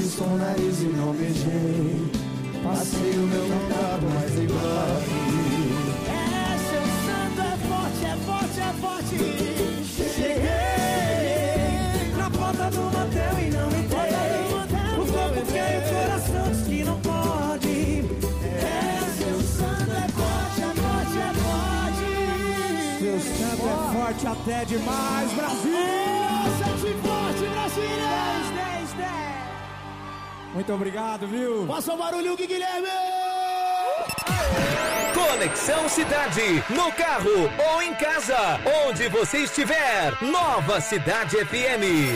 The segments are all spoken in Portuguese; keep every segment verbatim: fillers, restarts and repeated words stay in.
risco o nariz e não beijei. Passei o meu contato, mas igual. É, seu santo é forte, é forte, é forte. Cheguei na porta do motel e não entrei. O corpo quer e o coração diz que não pode. É, seu santo é forte, é forte, é forte. Seu santo é forte até demais, Brasil! Sente forte, Brasília! dez, dez. Muito obrigado, viu? Passa o barulho, Guilherme! Conexão Cidade, no carro ou em casa, onde você estiver. Nova Cidade F M.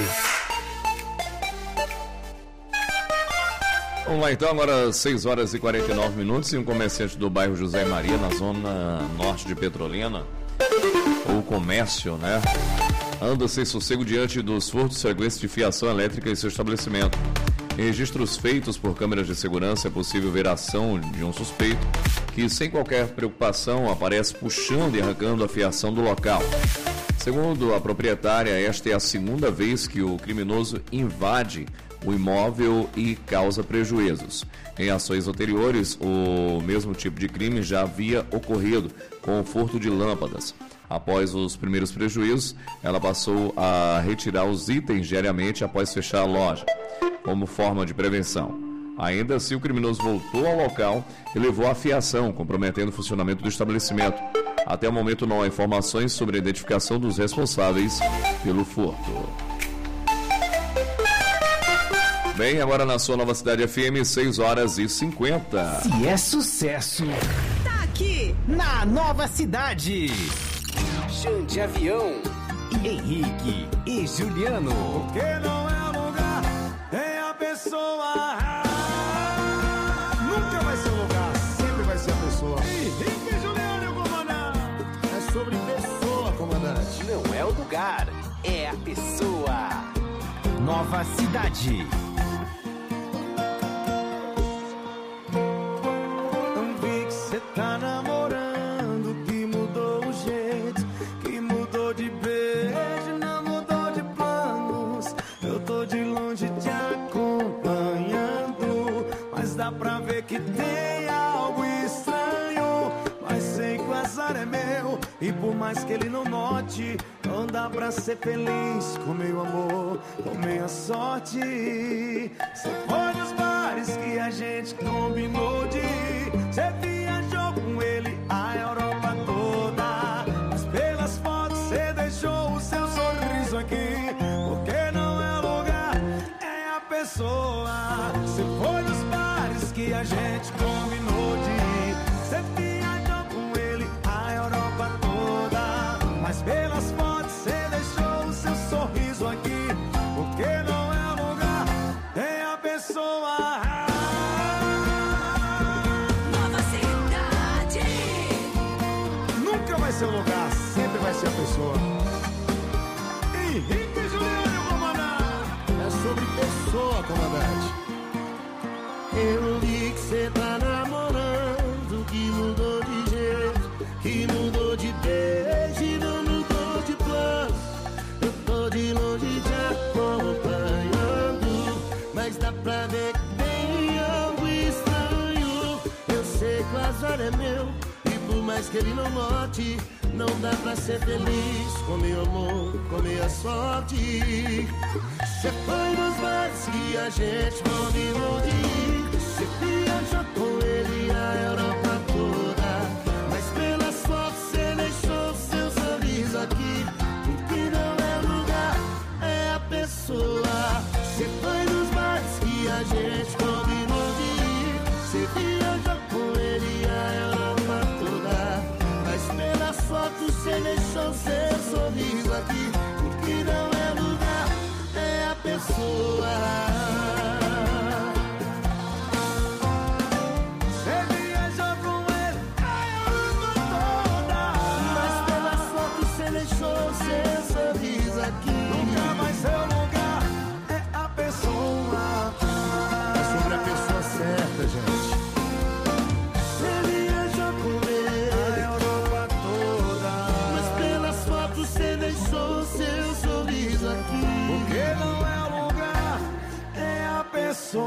Vamos lá então, agora seis horas e quarenta e nove minutos e um comerciante do bairro José Maria, na zona norte de Petrolina, ou comércio, né? Anda sem sossego diante dos furtos frequentes de fiação elétrica em seu estabelecimento. Em registros feitos por câmeras de segurança é possível ver a ação de um suspeito que, sem qualquer preocupação, aparece puxando e arrancando a fiação do local. Segundo a proprietária, esta é a segunda vez que o criminoso invade o imóvel e causa prejuízos. Em ações anteriores, o mesmo tipo de crime já havia ocorrido com o furto de lâmpadas. Após os primeiros prejuízos, ela passou a retirar os itens diariamente após fechar a loja, como forma de prevenção. Ainda assim, o criminoso voltou ao local e levou a fiação, comprometendo o funcionamento do estabelecimento. Até o momento não há informações sobre a identificação dos responsáveis pelo furto. Bem, agora na sua Nova Cidade F M, seis horas e cinquenta. Se é sucesso, tá aqui na Nova Cidade. Xande Avião, Henrique e Juliano. Porque não é lugar, tem a pessoa. Nunca vai ser o lugar, sempre vai ser a pessoa. Henrique e Juliano, comandante. É sobre pessoa, comandante. Não é o lugar, é a pessoa. Nova Cidade. Não vi que cê tá namorando, que mudou o jeito, que mudou de beijo, não mudou de planos. Eu tô de longe te acompanhando, mas dá pra ver que tem algo estranho. Mas sei que o azar é meu, e por mais que ele não note, não dá pra ser feliz com meu amor, com minha sorte. Cê foi nos bares que a gente combinou de ir, cê viajou com ele a Europa toda, mas pelas fotos cê deixou o seu sorriso aqui. Porque não é lugar, é a pessoa. Cê foi nos bares que a gente combinou de ir, cê viajou com ele a Europa toda, mas pelas fotos cê deixou o seu sorriso aqui. Porque não é lugar, é a pessoa. Nova Cidade. Nunca vai ser o lugar, sempre vai ser a pessoa. Henrique e Juliano, comandante. É sobre pessoa, comandante. Eu vi que cê tá namorando, que mudou de jeito, que mudou de beijo e não mudou de plano. Eu tô de longe te acompanhando, mas dá pra ver que tem algo estranho. Eu sei que o azar é meu, e por mais que ele não note, não dá pra ser feliz com meu amor, com minha sorte. Cê foi nos bares que a gente combinou de ir, cê viajou com ele a Europa toda, mas pelas fotos cê deixou seu sorriso aqui. O que não é lugar, é a pessoa. Cê foi nos bares que a gente combinou de ir, cê viajou com ele a Europa toda, mas pelas fotos cê deixou seu sorriso aqui. O que não é lugar, é a pessoa. Cê viajou com ele a Europa toda, mas pelas fotos cê deixou seu sorriso aqui. Nunca vai ser o lugar, é a pessoa. É sobre a pessoa certa, gente. Cê viajou com ele a Europa toda, mas pelas fotos cê deixou seu sorriso aqui. Porque não é o lugar, é a pessoa.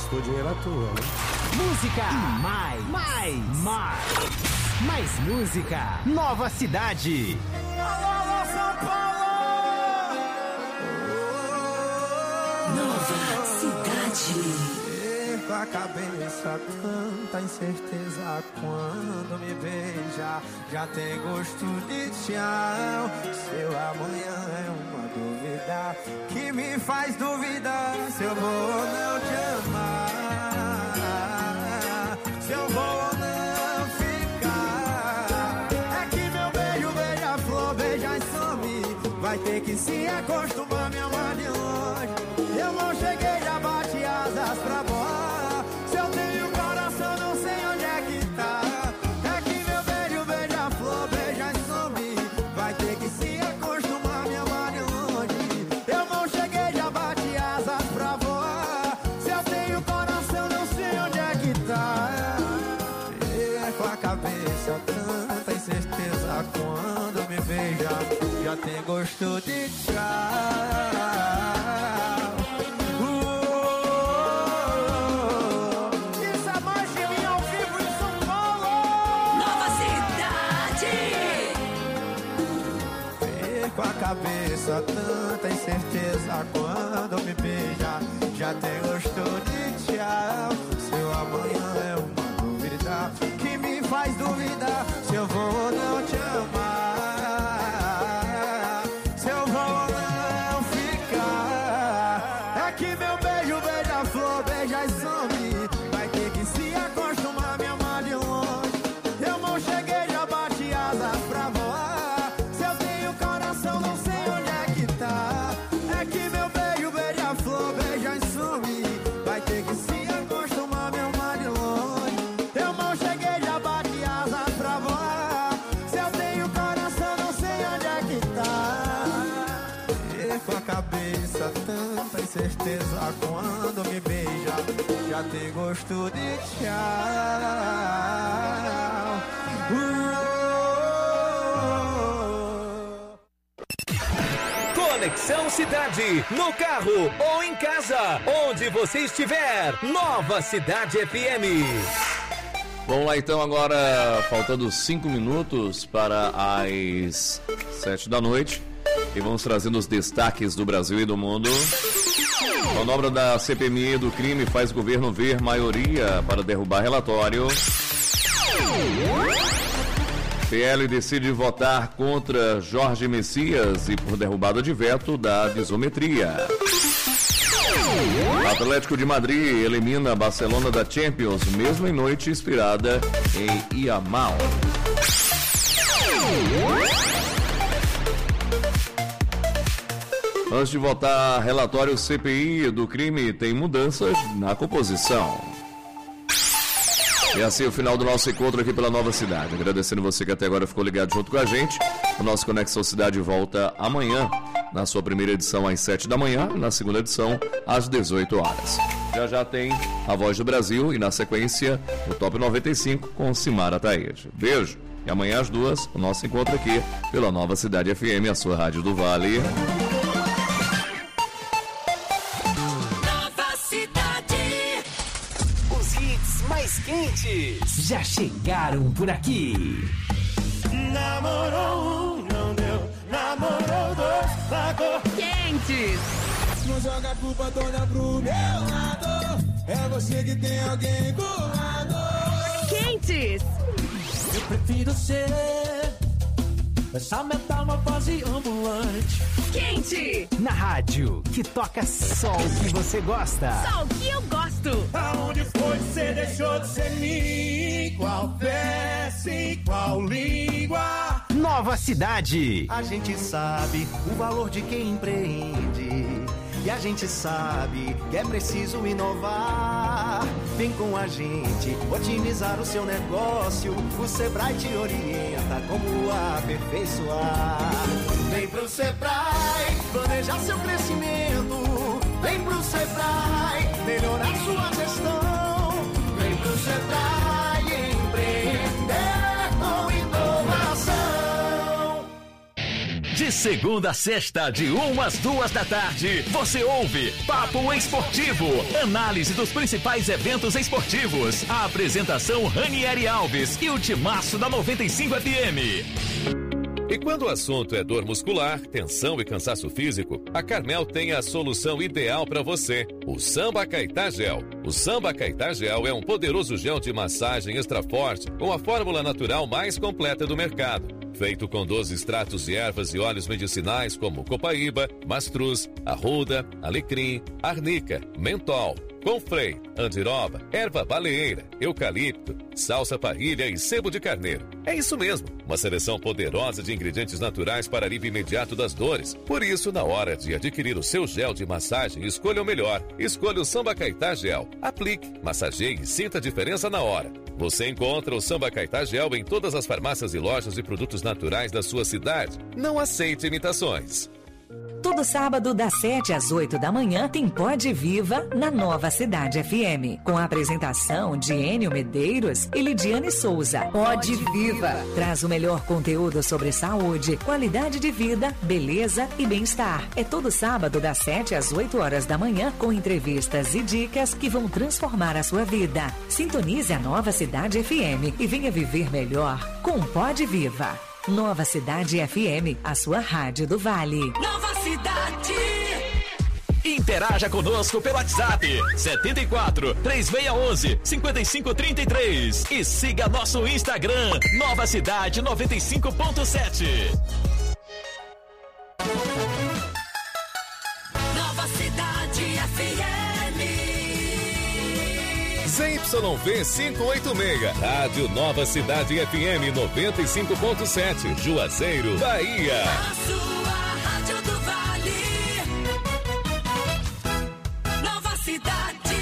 gastou dinheiro à toa, né? Música e mais, mais, mais, mais música. Nova Cidade. Alô, São Paulo! Nova Cidade. Com a cabeça tanta incerteza quando me beija, já tem gosto de tchau. Seu amanhã é uma dúvida que me faz duvidar se eu vou ou não te amar, se eu vou ou não ficar. É que meu beijo, beija-flor, beija e some, vai ter que se acostumar, me amar de longe. Eu não cheguei, já bate asas pra voar. Tanta incerteza quando me beija, já tem gosto de tchau. Uh, isso é mais de mim ao vivo em São Paulo. Nova Cidade. Perco a cabeça, tanta incerteza quando me beija, já tem gosto de tchau. Seu amanhã é uma dúvida que me faz duvidar se eu vou ou não te amar, se eu vou ou não ficar. É que meu beijo, beija-flor, beija e some, vai ter que se acostumar, me amar de longe. Eu não cheguei, já bati asas pra voar. Se eu tenho coração, não sei onde é que tá. É que meu beijo, beija-flor, beija e some, vai ter que se acostumar, me amar de longe. Eu não cheguei, já bati asas pra voar. Se eu tenho coração, não sei onde é que tá. Perco a cabeça, tanta incerteza quando me beija, já tem gosto de tchau. Conexão Cidade, no carro ou em casa, onde você estiver. Nova Cidade F M. Vamos lá então, agora faltando cinco minutos para as sete da noite. E vamos trazendo os destaques do Brasil e do mundo. Manobra da C P M I do crime faz o governo ver maioria para derrubar relatório. P L decide votar contra Jorge Messias e por derrubada de veto da disometria. Atlético de Madrid elimina Barcelona da Champions, mesmo em noite inspirada em Yamal. Antes de votar, relatório C P I do crime tem mudanças na composição. E assim o final do nosso encontro aqui pela Nova Cidade. Agradecendo você que até agora ficou ligado junto com a gente. O nosso Conexão Cidade volta amanhã, na sua primeira edição às sete da manhã, na segunda edição às dezoito horas. Já já tem a Voz do Brasil e na sequência o Top noventa e cinco com Simara Taide. Beijo e amanhã às duas o nosso encontro aqui pela Nova Cidade F M, a sua rádio do Vale. Mais quentes já chegaram por aqui. Namorou um, não deu. Namorou dois, pagou. Quentes. Não joga a culpa toda pro meu lado. É você que tem alguém do lado. Quentes. Eu prefiro ser essa metamorfose ambulante. Quente. Na rádio que toca só o que você gosta. Só o que eu gosto. Aonde foi que você deixou de ser mim? Qual peça e qual língua? Nova Cidade. A gente sabe o valor de quem empreende. E a gente sabe que é preciso inovar. Vem com a gente otimizar o seu negócio. O Sebrae te orienta como aperfeiçoar. Vem pro Sebrae planejar seu crescimento. Vem pro Sebrae melhorar sua gestão. Vem pro Sebrae empreender com inovação. De segunda a sexta, de uma às duas da tarde, você ouve Papo Esportivo, análise dos principais eventos esportivos. A apresentação Ranieri Alves e o timaço da noventa e cinco F M. E quando o assunto é dor muscular, tensão e cansaço físico, a Carmel tem a solução ideal para você, o Samba Caetá Gel. O Samba Caetá Gel é um poderoso gel de massagem extra forte com a fórmula natural mais completa do mercado. Feito com doze extratos de ervas e óleos medicinais como copaíba, mastruz, arruda, alecrim, arnica, mentol, confrei, andiroba, erva baleeira, eucalipto, salsa parrilha e sebo de carneiro. É isso mesmo, uma seleção poderosa de ingredientes naturais para alívio imediato das dores. Por isso, na hora de adquirir o seu gel de massagem, escolha o melhor. Escolha o Samba Caetá Gel. Aplique, massageie e sinta a diferença na hora. Você encontra o Samba Caetá Gel em todas as farmácias e lojas de produtos naturais da sua cidade. Não aceite imitações. Todo sábado, das sete às oito da manhã, tem Pode Viva na Nova Cidade F M. Com a apresentação de Enio Medeiros e Lidiane Souza. Pode Viva traz o melhor conteúdo sobre saúde, qualidade de vida, beleza e bem-estar. É todo sábado, das sete às oito horas da manhã, com entrevistas e dicas que vão transformar a sua vida. Sintonize a Nova Cidade F M e venha viver melhor com Pode Viva. Nova Cidade F M, a sua rádio do Vale. Nova Cidade. Interaja conosco pelo WhatsApp setenta e quatro, três seis um um, cinco cinco três três e siga nosso Instagram Nova Cidade noventa e cinco ponto sete. Nova Cidade F M. Z Y V quinhentos e oitenta e seis, Rádio Nova Cidade F M noventa e cinco ponto sete, Juazeiro, Bahia. A sua rádio do Vale. Nova Cidade.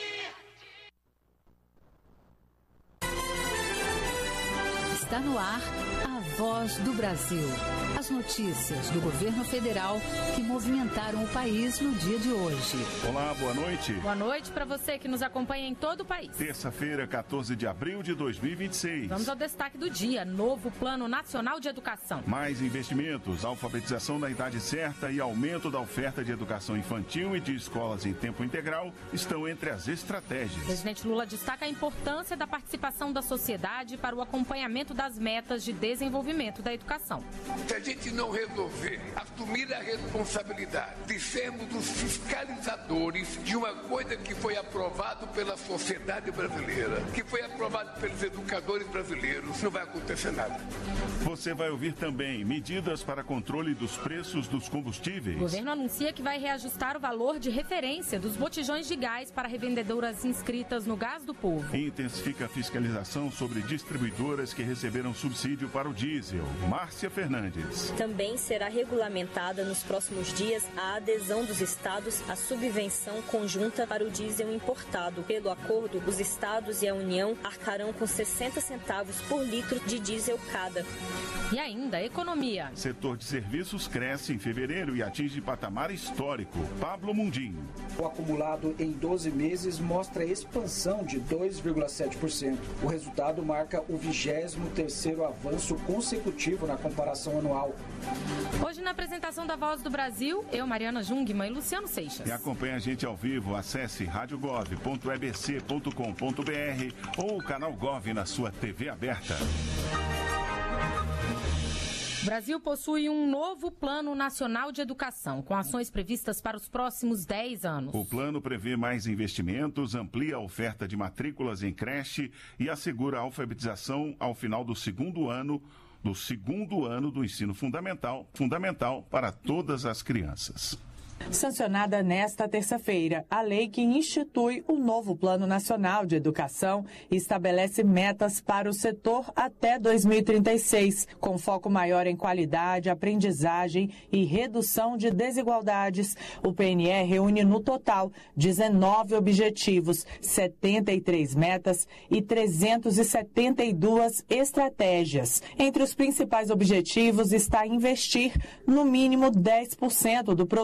Está no ar a Voz do Brasil. As notícias do governo federal que movimentaram o país no dia de hoje. Olá, boa noite. Boa noite para você que nos acompanha em todo o país. Terça-feira, quatorze de abril de dois mil e vinte e seis. Vamos ao destaque do dia: novo Plano Nacional de Educação. Mais investimentos, alfabetização da idade certa e aumento da oferta de educação infantil e de escolas em tempo integral estão entre as estratégias. O presidente Lula destaca a importância da participação da sociedade para o acompanhamento das metas de desenvolvimento da educação. Se a gente não resolver assumir a responsabilidade de sermos os fiscalizadores de uma coisa que foi aprovado pela sociedade brasileira, que foi aprovado pelos educadores brasileiros, não vai acontecer nada. Você vai ouvir também medidas para controle dos preços dos combustíveis. O governo anuncia que vai reajustar o valor de referência dos botijões de gás para revendedoras inscritas no Gás do Povo. Intensifica a fiscalização sobre distribuidoras que receberam subsídio para o diesel. Márcia Fernandes. Também será regulamentada nos próximos dias a adesão dos estados à subvenção conjunta para o diesel importado. Pelo acordo, os estados e a União arcarão com sessenta centavos por litro de diesel cada. E ainda, economia. Setor de serviços cresce em fevereiro e atinge patamar histórico. Pablo Mundinho. O acumulado em doze meses mostra expansão de dois vírgula sete por cento. O resultado marca o vigésimo terceiro avanço consecutivo na comparação anual. Hoje, na apresentação da Voz do Brasil, eu, Mariana Jungmann e Luciano Seixas. E acompanhe a gente ao vivo, acesse rádio gov ponto e b c ponto com ponto b r ou o canal Gov na sua T V aberta. O Brasil possui um novo Plano Nacional de Educação, com ações previstas para os próximos dez anos. O plano prevê mais investimentos, amplia a oferta de matrículas em creche e assegura a alfabetização ao final do segundo ano, do segundo ano do ensino fundamental, fundamental para todas as crianças. Sancionada nesta terça-feira, a lei que institui o novo Plano Nacional de Educação estabelece metas para o setor até dois mil e trinta e seis, com foco maior em qualidade, aprendizagem e redução de desigualdades. O P N E reúne no total dezenove objetivos, setenta e três metas e trezentas e setenta e duas estratégias. Entre os principais objetivos está investir no mínimo dez por cento do produto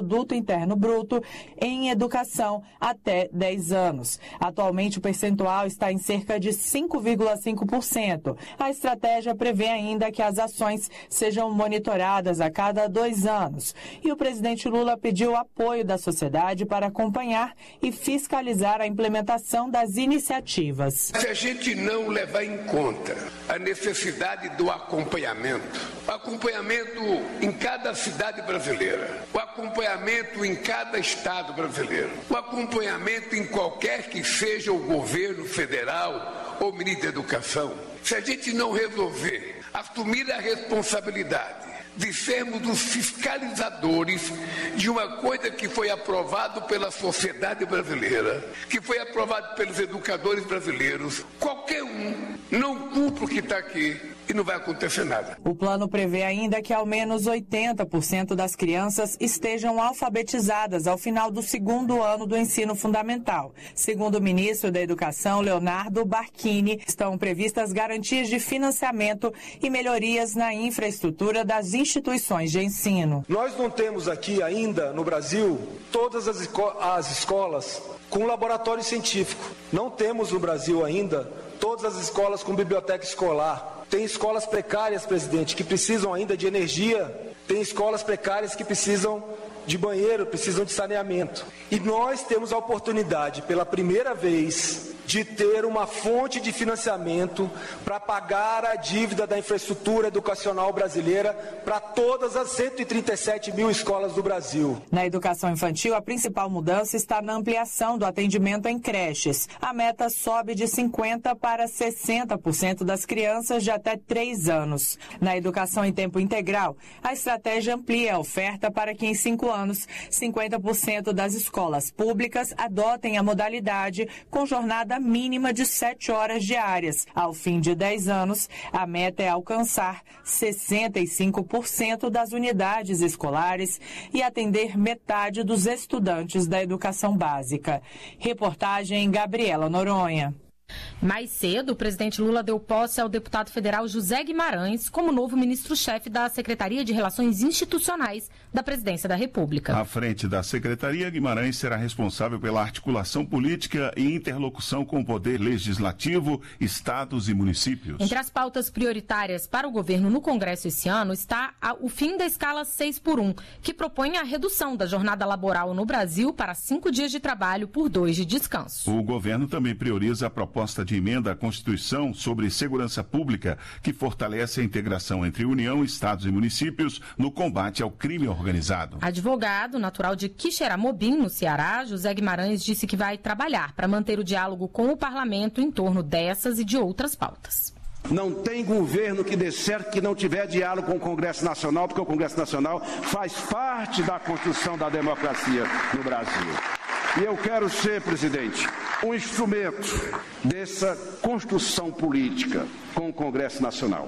Interno Bruto em educação até dez anos. Atualmente, o percentual está em cerca de cinco vírgula cinco por cento. A estratégia prevê ainda que as ações sejam monitoradas a cada dois anos. E o presidente Lula pediu apoio da sociedade para acompanhar e fiscalizar a implementação das iniciativas. Se a gente não levar em conta a necessidade do acompanhamento, o acompanhamento em cada cidade brasileira, o acompanhamento em cada estado brasileiro, o acompanhamento em qualquer que seja o governo federal ou ministro da Educação, se a gente não resolver assumir a responsabilidade de sermos os fiscalizadores de uma coisa que foi aprovado pela sociedade brasileira, que foi aprovado pelos educadores brasileiros, qualquer um não cumpre o que está aqui e não vai acontecer nada. O plano prevê ainda que ao menos oitenta por cento das crianças estejam alfabetizadas ao final do segundo ano do ensino fundamental. Segundo o ministro da Educação, Leonardo Barquini, estão previstas garantias de financiamento e melhorias na infraestrutura das instituições de ensino. Nós não temos aqui ainda no Brasil todas as, esco- as escolas com laboratório científico. Não temos no Brasil ainda todas as escolas com biblioteca escolar. Tem escolas precárias, presidente, que precisam ainda de energia. Tem escolas precárias que precisam de banheiro, precisam de saneamento. E nós temos a oportunidade, pela primeira vez, de ter uma fonte de financiamento para pagar a dívida da infraestrutura educacional brasileira para todas as cento e trinta e sete mil escolas do Brasil. Na educação infantil, a principal mudança está na ampliação do atendimento em creches. A meta sobe de cinquenta por cento para sessenta por cento das crianças de até três anos. Na educação em tempo integral, a estratégia amplia a oferta para que em cinco anos, cinquenta por cento das escolas públicas adotem a modalidade com jornada mínima de sete horas diárias. Ao fim de dez anos, a meta é alcançar sessenta e cinco por cento das unidades escolares e atender metade dos estudantes da educação básica. Reportagem Gabriela Noronha. Mais cedo, o presidente Lula deu posse ao deputado federal José Guimarães como novo ministro-chefe da Secretaria de Relações Institucionais da Presidência da República. À frente da Secretaria, Guimarães será responsável pela articulação política e interlocução com o Poder Legislativo, estados e municípios. Entre as pautas prioritárias para o governo no Congresso esse ano está o fim da escala seis por um, que propõe a redução da jornada laboral no Brasil para cinco dias de trabalho por dois de descanso. O governo também prioriza a proposta de emenda à Constituição sobre segurança pública, que fortalece a integração entre União, estados e municípios no combate ao crime organizado. Advogado natural de Quixeramobim, no Ceará, José Guimarães disse que vai trabalhar para manter o diálogo com o parlamento em torno dessas e de outras pautas. Não tem governo que dê certo que não tiver diálogo com o Congresso Nacional, porque o Congresso Nacional faz parte da construção da democracia no Brasil. E eu quero ser, presidente, um instrumento dessa construção política com o Congresso Nacional.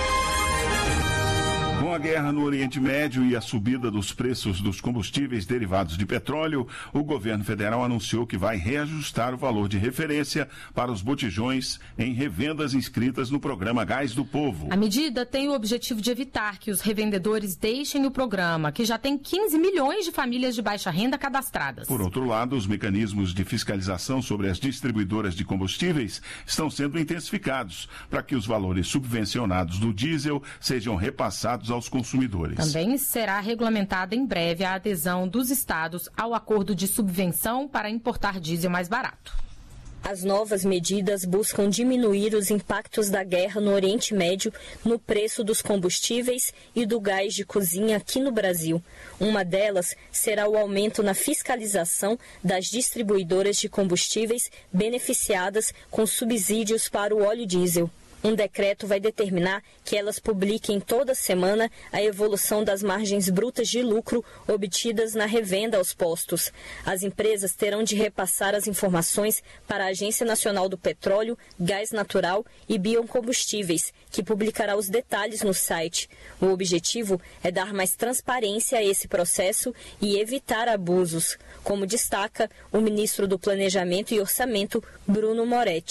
Com a guerra no Oriente Médio e a subida dos preços dos combustíveis derivados de petróleo, o governo federal anunciou que vai reajustar o valor de referência para os botijões em revendas inscritas no programa Gás do Povo. A medida tem o objetivo de evitar que os revendedores deixem o programa, que já tem quinze milhões de famílias de baixa renda cadastradas. Por outro lado, os mecanismos de fiscalização sobre as distribuidoras de combustíveis estão sendo intensificados para que os valores subvencionados do diesel sejam repassados aos consumidores. Também será regulamentada em breve a adesão dos estados ao acordo de subvenção para importar diesel mais barato. As novas medidas buscam diminuir os impactos da guerra no Oriente Médio no preço dos combustíveis e do gás de cozinha aqui no Brasil. Uma delas será o aumento na fiscalização das distribuidoras de combustíveis beneficiadas com subsídios para o óleo diesel. Um decreto vai determinar que elas publiquem toda semana a evolução das margens brutas de lucro obtidas na revenda aos postos. As empresas terão de repassar as informações para a Agência Nacional do Petróleo, Gás Natural e Biocombustíveis, que publicará os detalhes no site. O objetivo é dar mais transparência a esse processo e evitar abusos, como destaca o ministro do Planejamento e Orçamento, Bruno Moretti.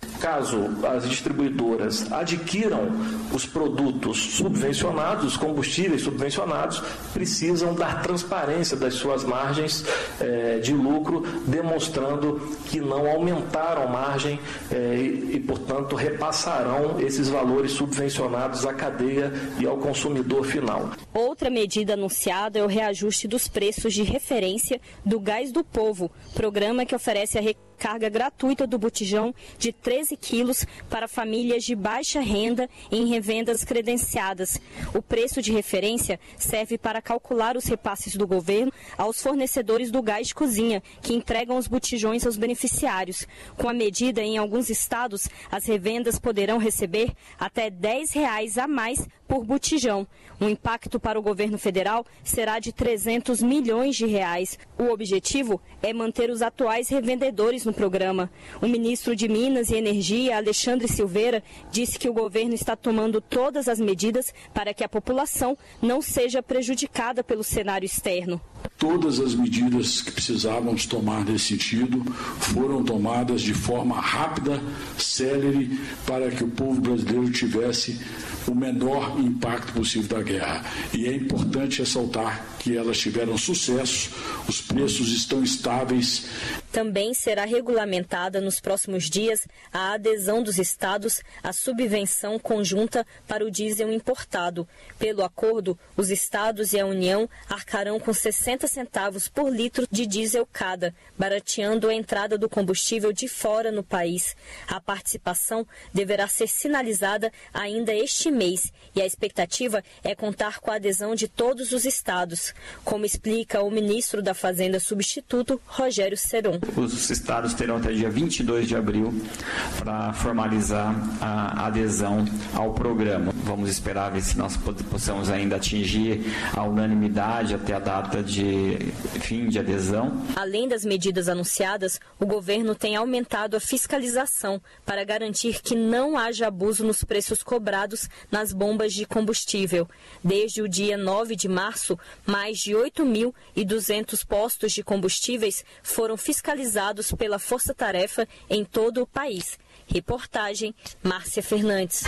Caso as distribuidoras adquiram os produtos subvencionados, os combustíveis subvencionados, precisam dar transparência das suas margens eh, de lucro, demonstrando que não aumentaram margem eh, e, e, portanto, repassarão esses valores subvencionados à cadeia e ao consumidor final. Outra medida anunciada é o reajuste dos preços de referência do Gás do Povo, programa que oferece a recarga gratuita do botijão de treze quilos para famílias de baixa renda em revendas credenciadas. O preço de referência serve para calcular os repasses do governo aos fornecedores do gás de cozinha, que entregam os botijões aos beneficiários. Com a medida, em alguns estados, as revendas poderão receber até dez reais a mais por botijão. O impacto para o governo federal será de trezentos milhões de reais. O objetivo é manter os atuais revendedores no programa. O ministro de Minas e Energia, Alexandre Silveira, disse que o governo está tomando todas as medidas para que a população não seja prejudicada pelo cenário externo. Todas as medidas que precisávamos tomar nesse sentido foram tomadas de forma rápida, célere, para que o povo brasileiro tivesse o menor impacto possível da guerra. E é importante ressaltar que elas tiveram sucesso, os preços estão estáveis. Também será regulamentada nos próximos dias a adesão dos estados à subvenção conjunta para o diesel importado. Pelo acordo, os estados e a União arcarão com sessenta centavos por litro de diesel cada, barateando a entrada do combustível de fora no país. A participação deverá ser sinalizada ainda este mês e a expectativa é contar com a adesão de todos os estados, como explica o ministro da Fazenda substituto, Rogério Seron. Os estados terão até dia vinte e dois de abril para formalizar a adesão ao programa. Vamos esperar ver se nós possamos ainda atingir a unanimidade até a data de fim de adesão. Além das medidas anunciadas, o governo tem aumentado a fiscalização para garantir que não haja abuso nos preços cobrados nas bombas de combustível. Desde o dia nove de março, mais de oito mil e duzentos postos de combustíveis foram fiscalizados pela Força Tarefa em todo o país. Reportagem Márcia Fernandes.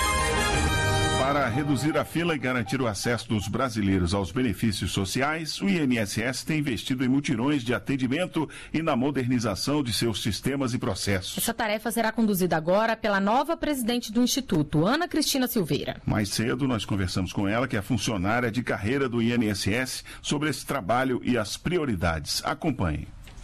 Para reduzir a fila e garantir o acesso dos brasileiros aos benefícios sociais, o I N S S tem investido em mutirões de atendimento e na modernização de seus sistemas e processos. Essa tarefa será conduzida agora pela nova presidente do Instituto, Ana Cristina Silveira. Mais cedo, nós conversamos com ela, que é funcionária de carreira do I N S S, sobre esse trabalho e as prioridades. Acompanhe.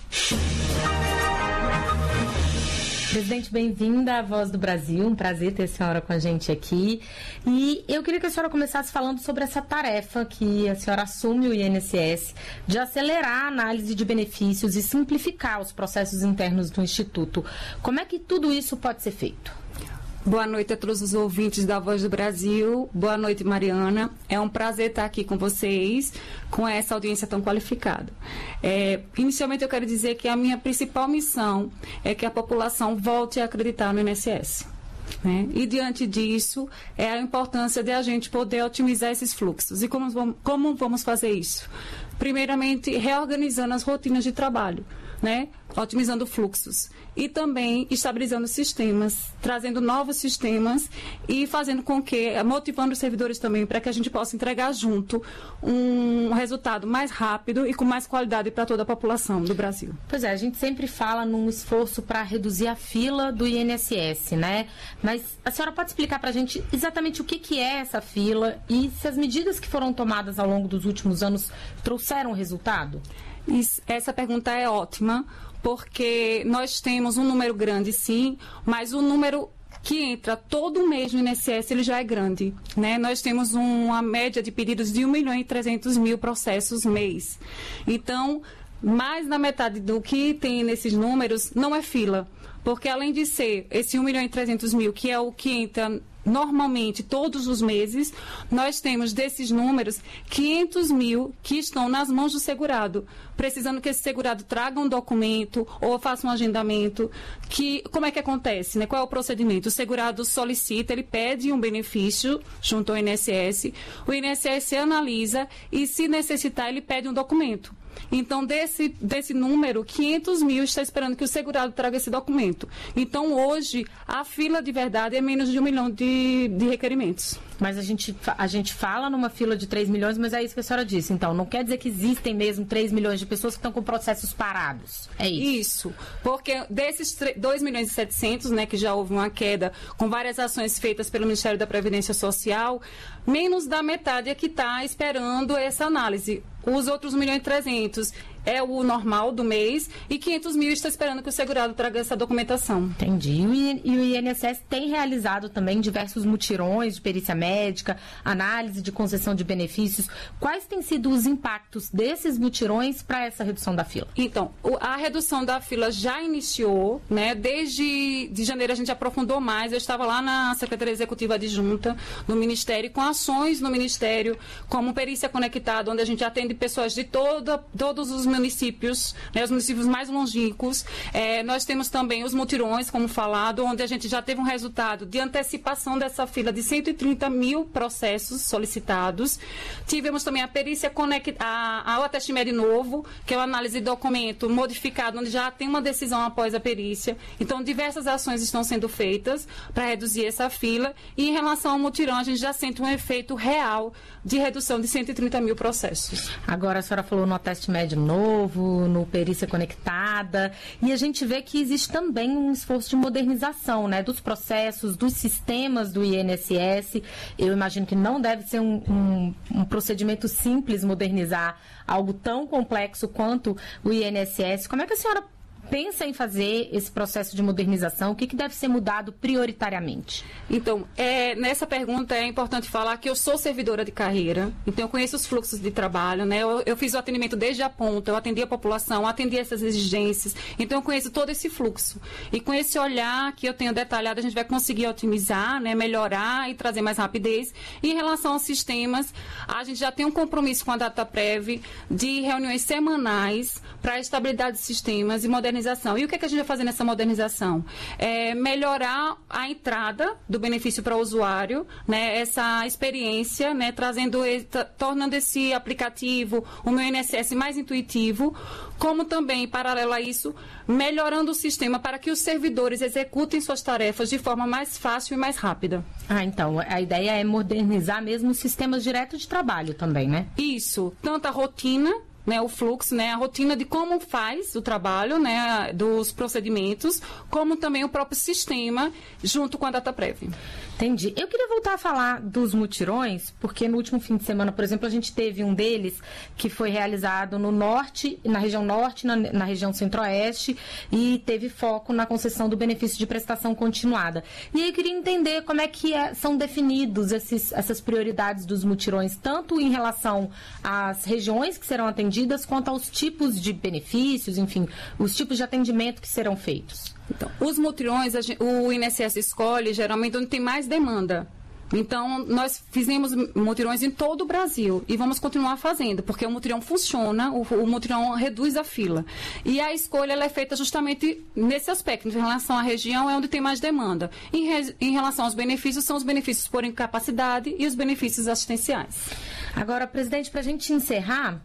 Presidente, bem-vinda à Voz do Brasil, um prazer ter a senhora com a gente aqui. E eu queria que a senhora começasse falando sobre essa tarefa que a senhora assume, o I N S S, de acelerar a análise de benefícios e simplificar os processos internos do Instituto. Como é que tudo isso pode ser feito? Boa noite a todos os ouvintes da Voz do Brasil. Boa noite, Mariana. É um prazer estar aqui com vocês, com essa audiência tão qualificada. É, inicialmente, eu quero dizer que a minha principal missão é que a população volte a acreditar no I N S S. Né? E, diante disso, é a importância de a gente poder otimizar esses fluxos. E como vamos, como vamos fazer isso? Primeiramente, reorganizando as rotinas de trabalho, né? Otimizando fluxos e também estabilizando sistemas, trazendo novos sistemas e fazendo com que, motivando os servidores também para que a gente possa entregar junto um resultado mais rápido e com mais qualidade para toda a população do Brasil. Pois é, a gente sempre fala num esforço para reduzir a fila do I N S S, né? Mas a senhora pode explicar para a gente exatamente o que, que é essa fila e se as medidas que foram tomadas ao longo dos últimos anos trouxeram resultado? Isso, essa pergunta é ótima, porque nós temos um número grande, sim, mas o número que entra todo mês no I N S S ele já é grande, né? Nós temos uma média de pedidos de um milhão e trezentos mil processos mês. Então, mais da metade do que tem nesses números não é fila, porque além de ser esse um milhão e trezentos mil, que é o que entra normalmente todos os meses, nós temos desses números quinhentos mil que estão nas mãos do segurado, precisando que esse segurado traga um documento ou faça um agendamento. Que, como é que acontece, né? Qual é o procedimento? O segurado solicita, ele pede um benefício junto ao I N S S, o I N S S analisa e, se necessitar, ele pede um documento. Então, desse, desse número, quinhentos mil está esperando que o segurado traga esse documento. Então, hoje, a fila de verdade é menos de um milhão de, de requerimentos. Mas a gente, a gente fala numa fila de três milhões, mas é isso que a senhora disse. Então, não quer dizer que existem mesmo três milhões de pessoas que estão com processos parados. É isso. Isso. Porque desses dois milhões e setecentos, né, que já houve uma queda com várias ações feitas pelo Ministério da Previdência Social, menos da metade é que está esperando essa análise. Os outros um milhão e trezentos é o normal do mês e quinhentos mil está esperando que o segurado traga essa documentação. Entendi. E o I N S S tem realizado também diversos mutirões de perícia médica, análise de concessão de benefícios. Quais têm sido os impactos desses mutirões para essa redução da fila? Então, a redução da fila já iniciou, né? Desde de janeiro a gente aprofundou mais. Eu estava lá na Secretaria Executiva Adjunta do Ministério, com ações no Ministério, como Perícia Conectada, onde a gente atende pessoas de toda, todos os municípios, né, os municípios mais longínquos. É, nós temos também os mutirões, como falado, onde a gente já teve um resultado de antecipação dessa fila de cento e trinta mil processos solicitados. Tivemos também a perícia conectada, ao Atestimed novo, que é uma análise de documento modificado, onde já tem uma decisão após a perícia. Então, diversas ações estão sendo feitas para reduzir essa fila. E em relação ao mutirão, a gente já sente um efeito real de redução de cento e trinta mil processos. Agora, a senhora falou no Atestimed novo, no Perícia Conectada, e a gente vê que existe também um esforço de modernização, né, dos processos, dos sistemas do I N S S. Eu imagino que não deve ser um, um, um procedimento simples modernizar algo tão complexo quanto o I N S S. Como é que a senhora pensa em fazer esse processo de modernização? O que, que deve ser mudado prioritariamente? Então, é, nessa pergunta é importante falar que eu sou servidora de carreira, então eu conheço os fluxos de trabalho, né? Eu, eu fiz o atendimento desde a ponta, eu atendi a população, atendi essas exigências, então eu conheço todo esse fluxo. E com esse olhar que eu tenho detalhado, a gente vai conseguir otimizar, né? Melhorar e trazer mais rapidez. E em relação aos sistemas, a gente já tem um compromisso com a DataPrev de reuniões semanais para a estabilidade de sistemas e modernização. E o que, é que a gente vai fazer nessa modernização? É melhorar a entrada do benefício para o usuário, né, essa experiência, né, trazendo, tornando esse aplicativo, o meu I N S S, mais intuitivo, como também, em paralelo a isso, melhorando o sistema para que os servidores executem suas tarefas de forma mais fácil e mais rápida. Ah, então, a ideia é modernizar mesmo os sistemas direto de trabalho também, né? Isso, tanto a rotina, né, o fluxo, né, a rotina de como faz o trabalho, né, dos procedimentos, como também o próprio sistema, junto com a DataPrev. Entendi. Eu queria voltar a falar dos mutirões, porque no último fim de semana, por exemplo, a gente teve um deles que foi realizado no norte, na região norte, na, na região centro-oeste, e teve foco na concessão do benefício de prestação continuada. E aí eu queria entender como é que é, são definidos esses, essas prioridades dos mutirões, tanto em relação às regiões que serão atendidas, quanto aos tipos de benefícios, enfim, os tipos de atendimento que serão feitos. Então, os mutirões, a gente, o I N S S escolhe geralmente onde tem mais demanda. Então, nós fizemos mutirões em todo o Brasil e vamos continuar fazendo, porque o mutirão funciona, o, o mutirão reduz a fila. E a escolha ela é feita justamente nesse aspecto, em relação à região, é onde tem mais demanda. Em, re, em relação aos benefícios, são os benefícios por incapacidade e os benefícios assistenciais. Agora, presidente, para a gente encerrar,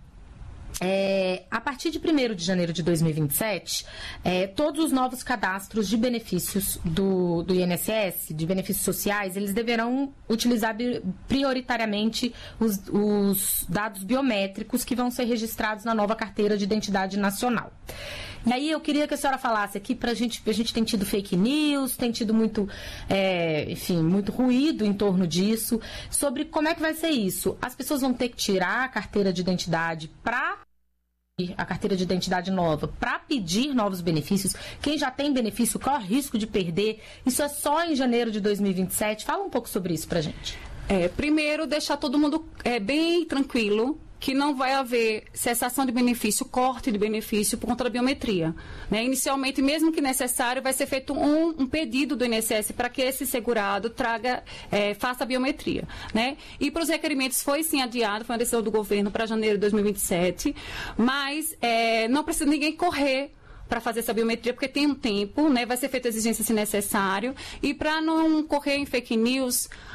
É, a partir de primeiro de janeiro de dois mil e vinte e sete, é, todos os novos cadastros de benefícios do, do I N S S, de benefícios sociais, eles deverão utilizar prioritariamente os, os dados biométricos que vão ser registrados na nova carteira de identidade nacional. E aí eu queria que a senhora falasse aqui, pra gente, a gente tem tido fake news, tem tido muito, é, enfim, muito ruído em torno disso, sobre como é que vai ser isso. As pessoas vão ter que tirar a carteira de identidade para a carteira de identidade nova para pedir novos benefícios. Quem já tem benefício corre risco de perder. Isso é só em janeiro de dois mil e vinte e sete. Fala um pouco sobre isso pra gente. É, primeiro, deixar todo mundo é, bem tranquilo que não vai haver cessação de benefício, corte de benefício por conta da biometria. Né? Inicialmente, mesmo que necessário, vai ser feito um, um pedido do I N S S para que esse segurado traga, é, faça a biometria. Né? E para os requerimentos foi sim adiado, foi uma decisão do governo para janeiro de dois mil e vinte e sete, mas é, não precisa ninguém correr para fazer essa biometria, porque tem um tempo, né? Vai ser feita exigência se necessário. E para não correr em fake news,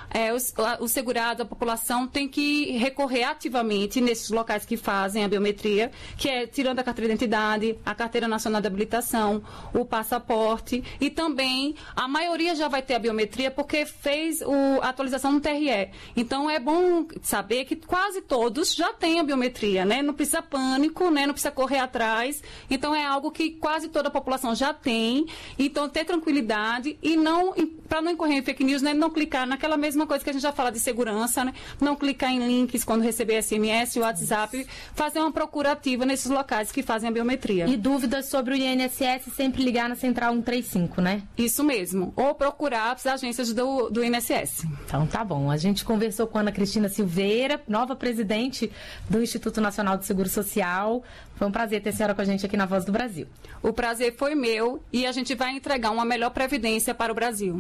é, os, os segurados, a população tem que recorrer ativamente nesses locais que fazem a biometria, que é tirando a carteira de identidade, a carteira nacional de habilitação, o passaporte, e também a maioria já vai ter a biometria porque fez o, a atualização no T R E. Então é bom saber que quase todos já têm a biometria, né? Não precisa pânico, né? Não precisa correr atrás. Então é algo que quase toda a população já tem. Então ter tranquilidade e não, para não incorrer em fake news, né? Não clicar naquela mesma coisa que a gente já fala de segurança, né? Não clicar em links quando receber S M S, WhatsApp, fazer uma procura ativa nesses locais que fazem a biometria. E dúvidas sobre o I N S S, sempre ligar na Central cento e trinta e cinco, né? Isso mesmo. Ou procurar as agências do, do I N S S. Então tá bom. A gente conversou com a Ana Cristina Silveira, nova presidente do Instituto Nacional de Seguro Social. Foi um prazer ter a senhora com a gente aqui na Voz do Brasil. O prazer foi meu e a gente vai entregar uma melhor previdência para o Brasil.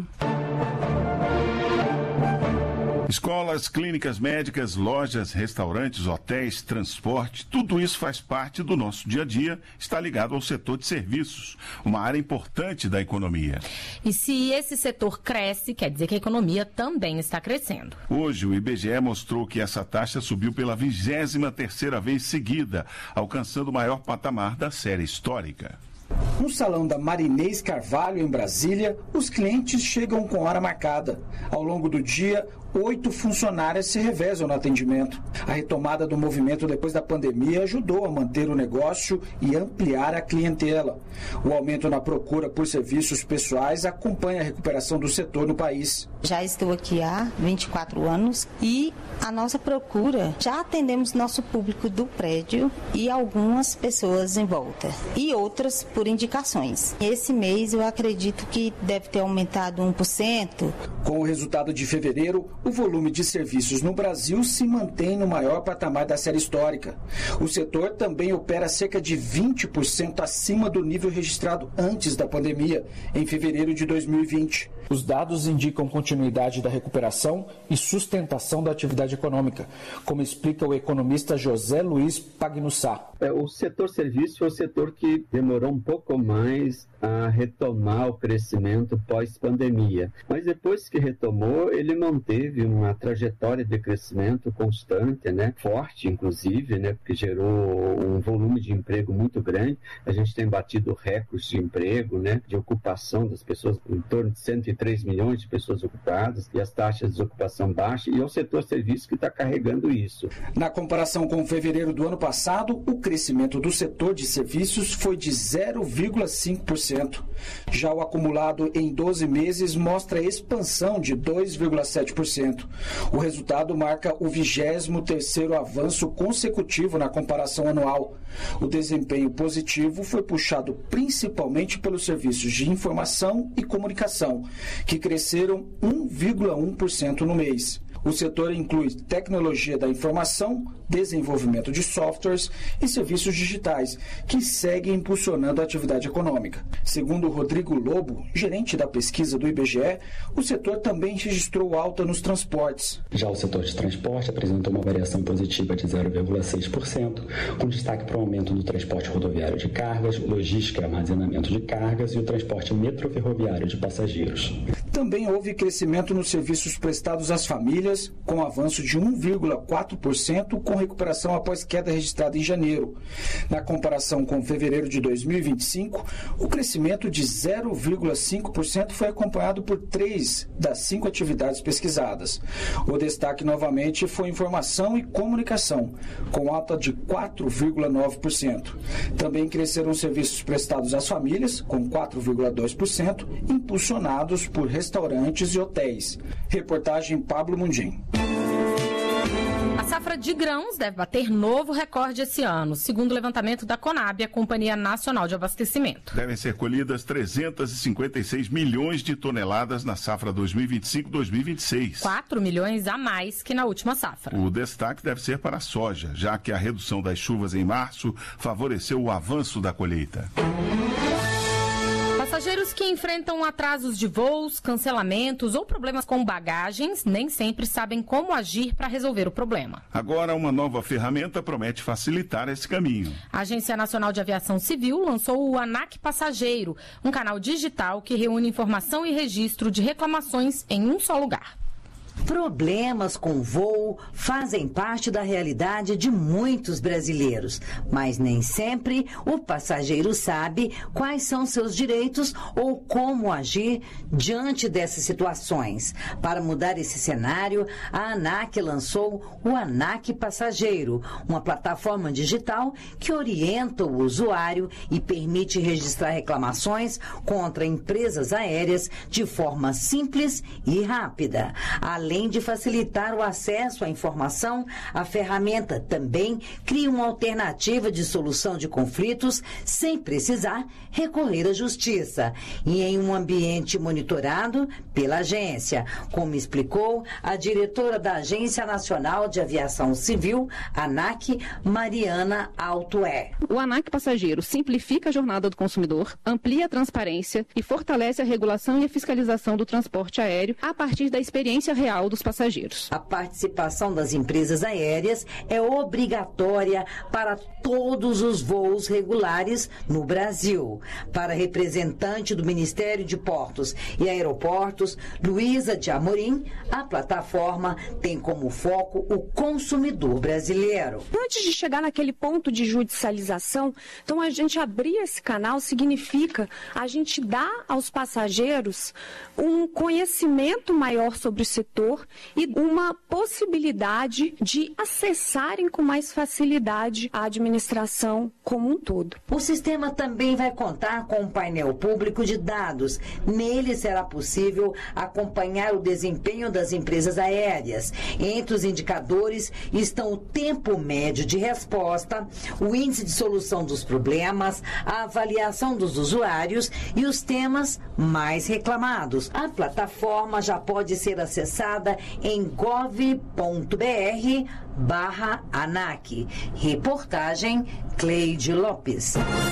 Escolas, clínicas médicas, lojas, restaurantes, hotéis, transporte, tudo isso faz parte do nosso dia a dia, está ligado ao setor de serviços, uma área importante da economia. E se esse setor cresce, quer dizer que a economia também está crescendo. Hoje, o I B G E mostrou que essa taxa subiu pela vigésima terceira vez seguida, alcançando o maior patamar da série histórica. No salão da Marinês Carvalho, em Brasília, os clientes chegam com hora marcada. Ao longo do dia, oito funcionárias se revezam no atendimento. A retomada do movimento depois da pandemia ajudou a manter o negócio e ampliar a clientela. O aumento na procura por serviços pessoais acompanha a recuperação do setor no país. Já estou aqui há vinte e quatro anos e a nossa procura, já atendemos nosso público do prédio e algumas pessoas em volta. E outras por indicações. Esse mês eu acredito que deve ter aumentado um por cento. Com o resultado de fevereiro, o volume de serviços no Brasil se mantém no maior patamar da série histórica. O setor também opera cerca de vinte por cento acima do nível registrado antes da pandemia, em fevereiro de dois mil e vinte. Os dados indicam continuidade da recuperação e sustentação da atividade econômica, como explica o economista José Luiz Pagnussá. É, o setor serviço é o setor que demorou um pouco mais a retomar o crescimento pós-pandemia. Mas depois que retomou, ele manteve uma trajetória de crescimento constante, né? Forte, inclusive, né? Porque gerou um volume de emprego muito grande. A gente tem batido recordes de emprego, né? De ocupação das pessoas, em torno de cento e três milhões de pessoas ocupadas, e as taxas de desocupação baixas, e é o setor serviço que está carregando isso. Na comparação com fevereiro do ano passado, o crescimento do setor de serviços foi de zero vírgula cinco por cento. Já o acumulado em doze meses mostra expansão de dois vírgula sete por cento. O resultado marca o vigésimo terceiro avanço consecutivo na comparação anual. O desempenho positivo foi puxado principalmente pelos serviços de informação e comunicação, que cresceram um vírgula um por cento no mês. O setor inclui tecnologia da informação, desenvolvimento de softwares e serviços digitais, que seguem impulsionando a atividade econômica. Segundo Rodrigo Lobo, gerente da pesquisa do I B G E, o setor também registrou alta nos transportes. Já o setor de transporte apresentou uma variação positiva de zero vírgula seis por cento, com destaque para o aumento do transporte rodoviário de cargas, logística e armazenamento de cargas e o transporte metroferroviário de passageiros. Também houve crescimento nos serviços prestados às famílias, com avanço de um vírgula quatro por cento, com recuperação após queda registrada em janeiro. Na comparação com fevereiro de dois mil e vinte e cinco, o crescimento de zero vírgula cinco por cento foi acompanhado por três das cinco atividades pesquisadas. O destaque novamente foi informação e comunicação, com alta de quatro vírgula nove por cento. Também cresceram os serviços prestados às famílias, com quatro vírgula dois por cento, impulsionados por restaurantes e hotéis. Reportagem Pablo Mundim. A safra de grãos deve bater novo recorde esse ano, segundo o levantamento da Conab, a Companhia Nacional de Abastecimento. Devem ser colhidas trezentos e cinquenta e seis milhões de toneladas na safra dois mil e vinte e cinco dois mil e vinte e seis. quatro milhões a mais que na última safra. O destaque deve ser para a soja, já que a redução das chuvas em março favoreceu o avanço da colheita. Passageiros que enfrentam atrasos de voos, cancelamentos ou problemas com bagagens nem sempre sabem como agir para resolver o problema. Agora, uma nova ferramenta promete facilitar esse caminho. A Agência Nacional de Aviação Civil lançou o ANAC Passageiro, um canal digital que reúne informação e registro de reclamações em um só lugar. Problemas com voo fazem parte da realidade de muitos brasileiros, mas nem sempre o passageiro sabe quais são seus direitos ou como agir diante dessas situações. Para mudar esse cenário, a ANAC lançou o ANAC Passageiro, uma plataforma digital que orienta o usuário e permite registrar reclamações contra empresas aéreas de forma simples e rápida. Além Além de facilitar o acesso à informação, a ferramenta também cria uma alternativa de solução de conflitos sem precisar recorrer à justiça e em um ambiente monitorado pela agência, como explicou a diretora da Agência Nacional de Aviação Civil, ANAC, Mariana Altué. O ANAC Passageiro simplifica a jornada do consumidor, amplia a transparência e fortalece a regulação e a fiscalização do transporte aéreo a partir da experiência real dos passageiros. A participação das empresas aéreas é obrigatória para todos os voos regulares no Brasil. Para a representante do Ministério de Portos e Aeroportos, Luísa de Amorim, a plataforma tem como foco o consumidor brasileiro. Antes de chegar naquele ponto de judicialização, então a gente abrir esse canal significa a gente dar aos passageiros um conhecimento maior sobre o setor e uma possibilidade de acessarem com mais facilidade a administração como um todo. O sistema também vai contar com um painel público de dados. Nele será possível acompanhar o desempenho das empresas aéreas. Entre os indicadores estão o tempo médio de resposta, o índice de solução dos problemas, a avaliação dos usuários e os temas mais reclamados. A plataforma já pode ser acessada em gov ponto br barra ANAC. Reportagem Cleide Lopes.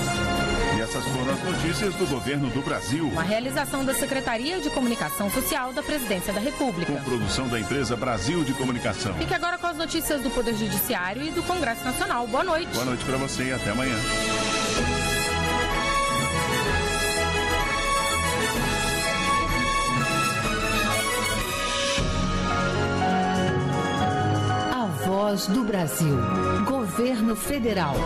E essas foram as notícias do governo do Brasil. Uma realização da Secretaria de Comunicação Social da Presidência da República. Com produção da empresa Brasil de Comunicação. Fique agora com as notícias do Poder Judiciário e do Congresso Nacional. Boa noite. Boa noite para você e até amanhã. Voz do Brasil. Governo Federal.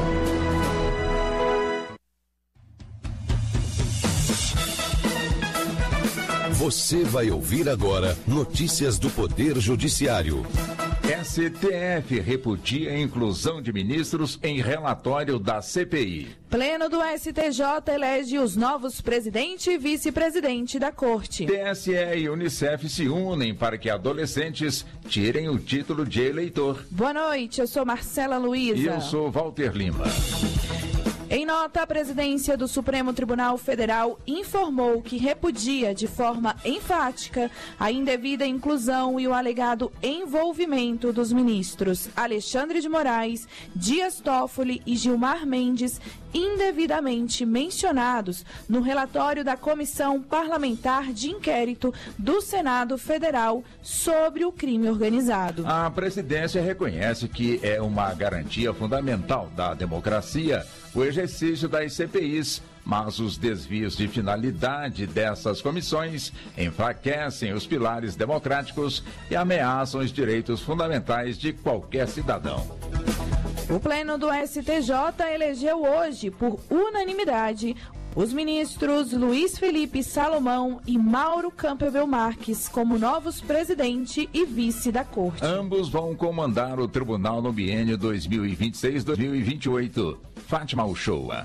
Você vai ouvir agora notícias do Poder Judiciário. S T F repudia a inclusão de ministros em relatório da C P I. Pleno do S T J elege os novos presidente e vice-presidente da Corte. T S E e Unicef se unem para que adolescentes tirem o título de eleitor. Boa noite, eu sou Marcela Luiza. E eu sou Walter Lima. Em nota, a presidência do Supremo Tribunal Federal informou que repudia de forma enfática a indevida inclusão e o alegado envolvimento dos ministros Alexandre de Moraes, Dias Toffoli e Gilmar Mendes, indevidamente mencionados no relatório da Comissão Parlamentar de Inquérito do Senado Federal sobre o crime organizado. A presidência reconhece que é uma garantia fundamental da democracia o exercício das C P Is, mas os desvios de finalidade dessas comissões enfraquecem os pilares democráticos e ameaçam os direitos fundamentais de qualquer cidadão. O Pleno do S T J elegeu hoje, por unanimidade, os ministros Luiz Felipe Salomão e Mauro Campbell Marques como novos presidente e vice da Corte. Ambos vão comandar o tribunal no biênio dois mil e vinte e seis a dois mil e vinte e oito. Fátima Uchoa.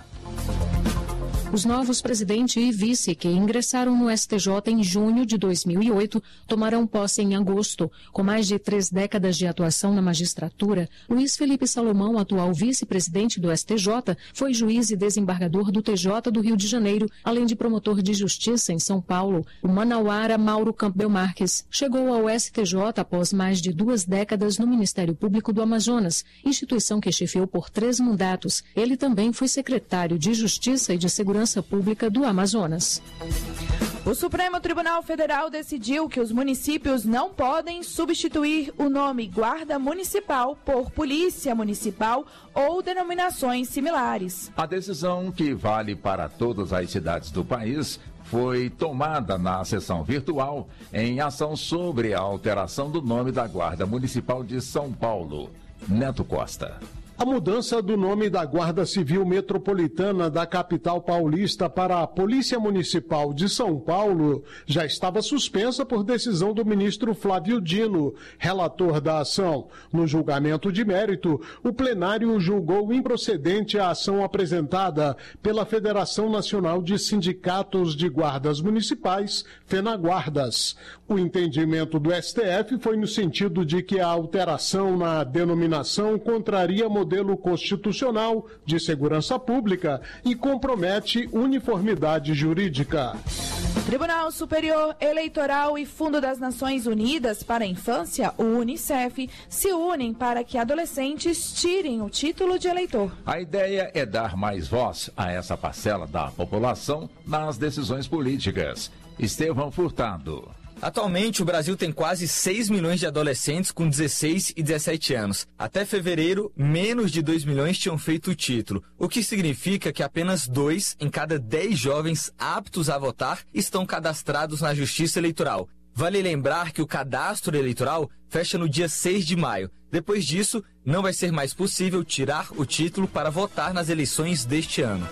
Os novos presidente e vice que ingressaram no S T J em junho de dois mil e oito tomarão posse em agosto. Com mais de três décadas de atuação na magistratura, Luiz Felipe Salomão, atual vice-presidente do S T J, foi juiz e desembargador do T J do Rio de Janeiro, além de promotor de justiça em São Paulo. O manauara Mauro Campbell Marques chegou ao S T J após mais de duas décadas no Ministério Público do Amazonas, instituição que chefiou por três mandatos. Ele também foi secretário de Justiça e de Segurança Pública do Amazonas. O Supremo Tribunal Federal decidiu que os municípios não podem substituir o nome Guarda Municipal por Polícia Municipal ou denominações similares. A decisão, que vale para todas as cidades do país, foi tomada na sessão virtual em ação sobre a alteração do nome da Guarda Municipal de São Paulo. Neto Costa. A mudança do nome da Guarda Civil Metropolitana da capital paulista para a Polícia Municipal de São Paulo já estava suspensa por decisão do ministro Flávio Dino, relator da ação. No julgamento de mérito, o plenário julgou improcedente a ação apresentada pela Federação Nacional de Sindicatos de Guardas Municipais, FENAGUARDAS. O entendimento do S T F foi no sentido de que a alteração na denominação contraria modelo constitucional de segurança pública e compromete uniformidade jurídica. Tribunal Superior Eleitoral e Fundo das Nações Unidas para a Infância, o UNICEF, se unem para que adolescentes tirem o título de eleitor. A ideia é dar mais voz a essa parcela da população nas decisões políticas. Estevão Furtado. Atualmente, o Brasil tem quase seis milhões de adolescentes com dezesseis e dezessete anos. Até fevereiro, menos de dois milhões tinham feito o título, o que significa que apenas dois em cada dez jovens aptos a votar estão cadastrados na Justiça Eleitoral. Vale lembrar que o cadastro eleitoral fecha no dia seis de maio. Depois disso, não vai ser mais possível tirar o título para votar nas eleições deste ano.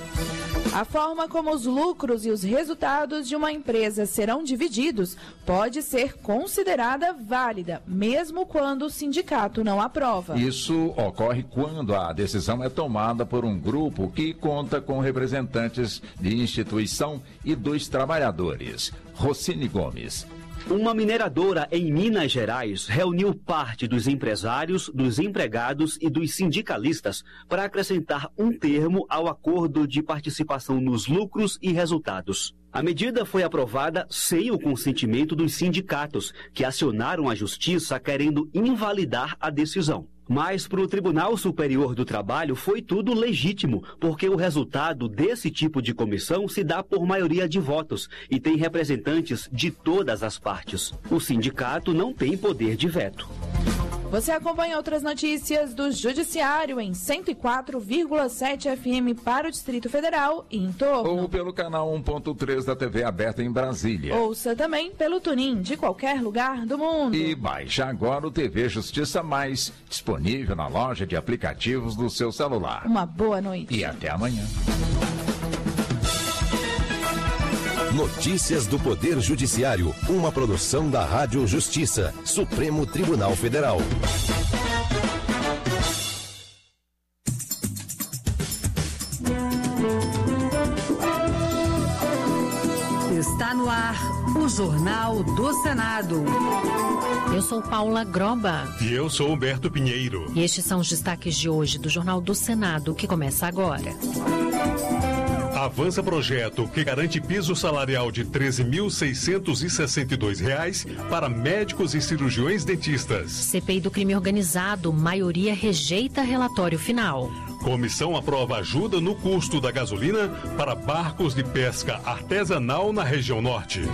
A forma como os lucros e os resultados de uma empresa serão divididos pode ser considerada válida, mesmo quando o sindicato não aprova. Isso ocorre quando a decisão é tomada por um grupo que conta com representantes de instituição e dos trabalhadores. Rocine Gomes. Uma mineradora em Minas Gerais reuniu parte dos empresários, dos empregados e dos sindicalistas para acrescentar um termo ao acordo de participação nos lucros e resultados. A medida foi aprovada sem o consentimento dos sindicatos, que acionaram a justiça querendo invalidar a decisão. Mas para o Tribunal Superior do Trabalho foi tudo legítimo, porque o resultado desse tipo de comissão se dá por maioria de votos e tem representantes de todas as partes. O sindicato não tem poder de veto. Você acompanha outras notícias do Judiciário em cento e quatro vírgula sete F M para o Distrito Federal e em torno. Ou pelo canal um ponto três da T V aberta em Brasília. Ouça também pelo TuneIn de qualquer lugar do mundo. E baixe agora o T V Justiça Mais, disponível na loja de aplicativos do seu celular. Uma boa noite. E até amanhã. Notícias do Poder Judiciário, uma produção da Rádio Justiça, Supremo Tribunal Federal. Está no ar o Jornal do Senado. Eu sou Paula Groba. E eu sou Humberto Pinheiro. E estes são os destaques de hoje do Jornal do Senado, que começa agora. Avança projeto que garante piso salarial de treze mil seiscentos e sessenta e dois reais para médicos e cirurgiões dentistas. C P I do crime organizado, maioria rejeita relatório final. Comissão aprova ajuda no custo da gasolina para barcos de pesca artesanal na região norte.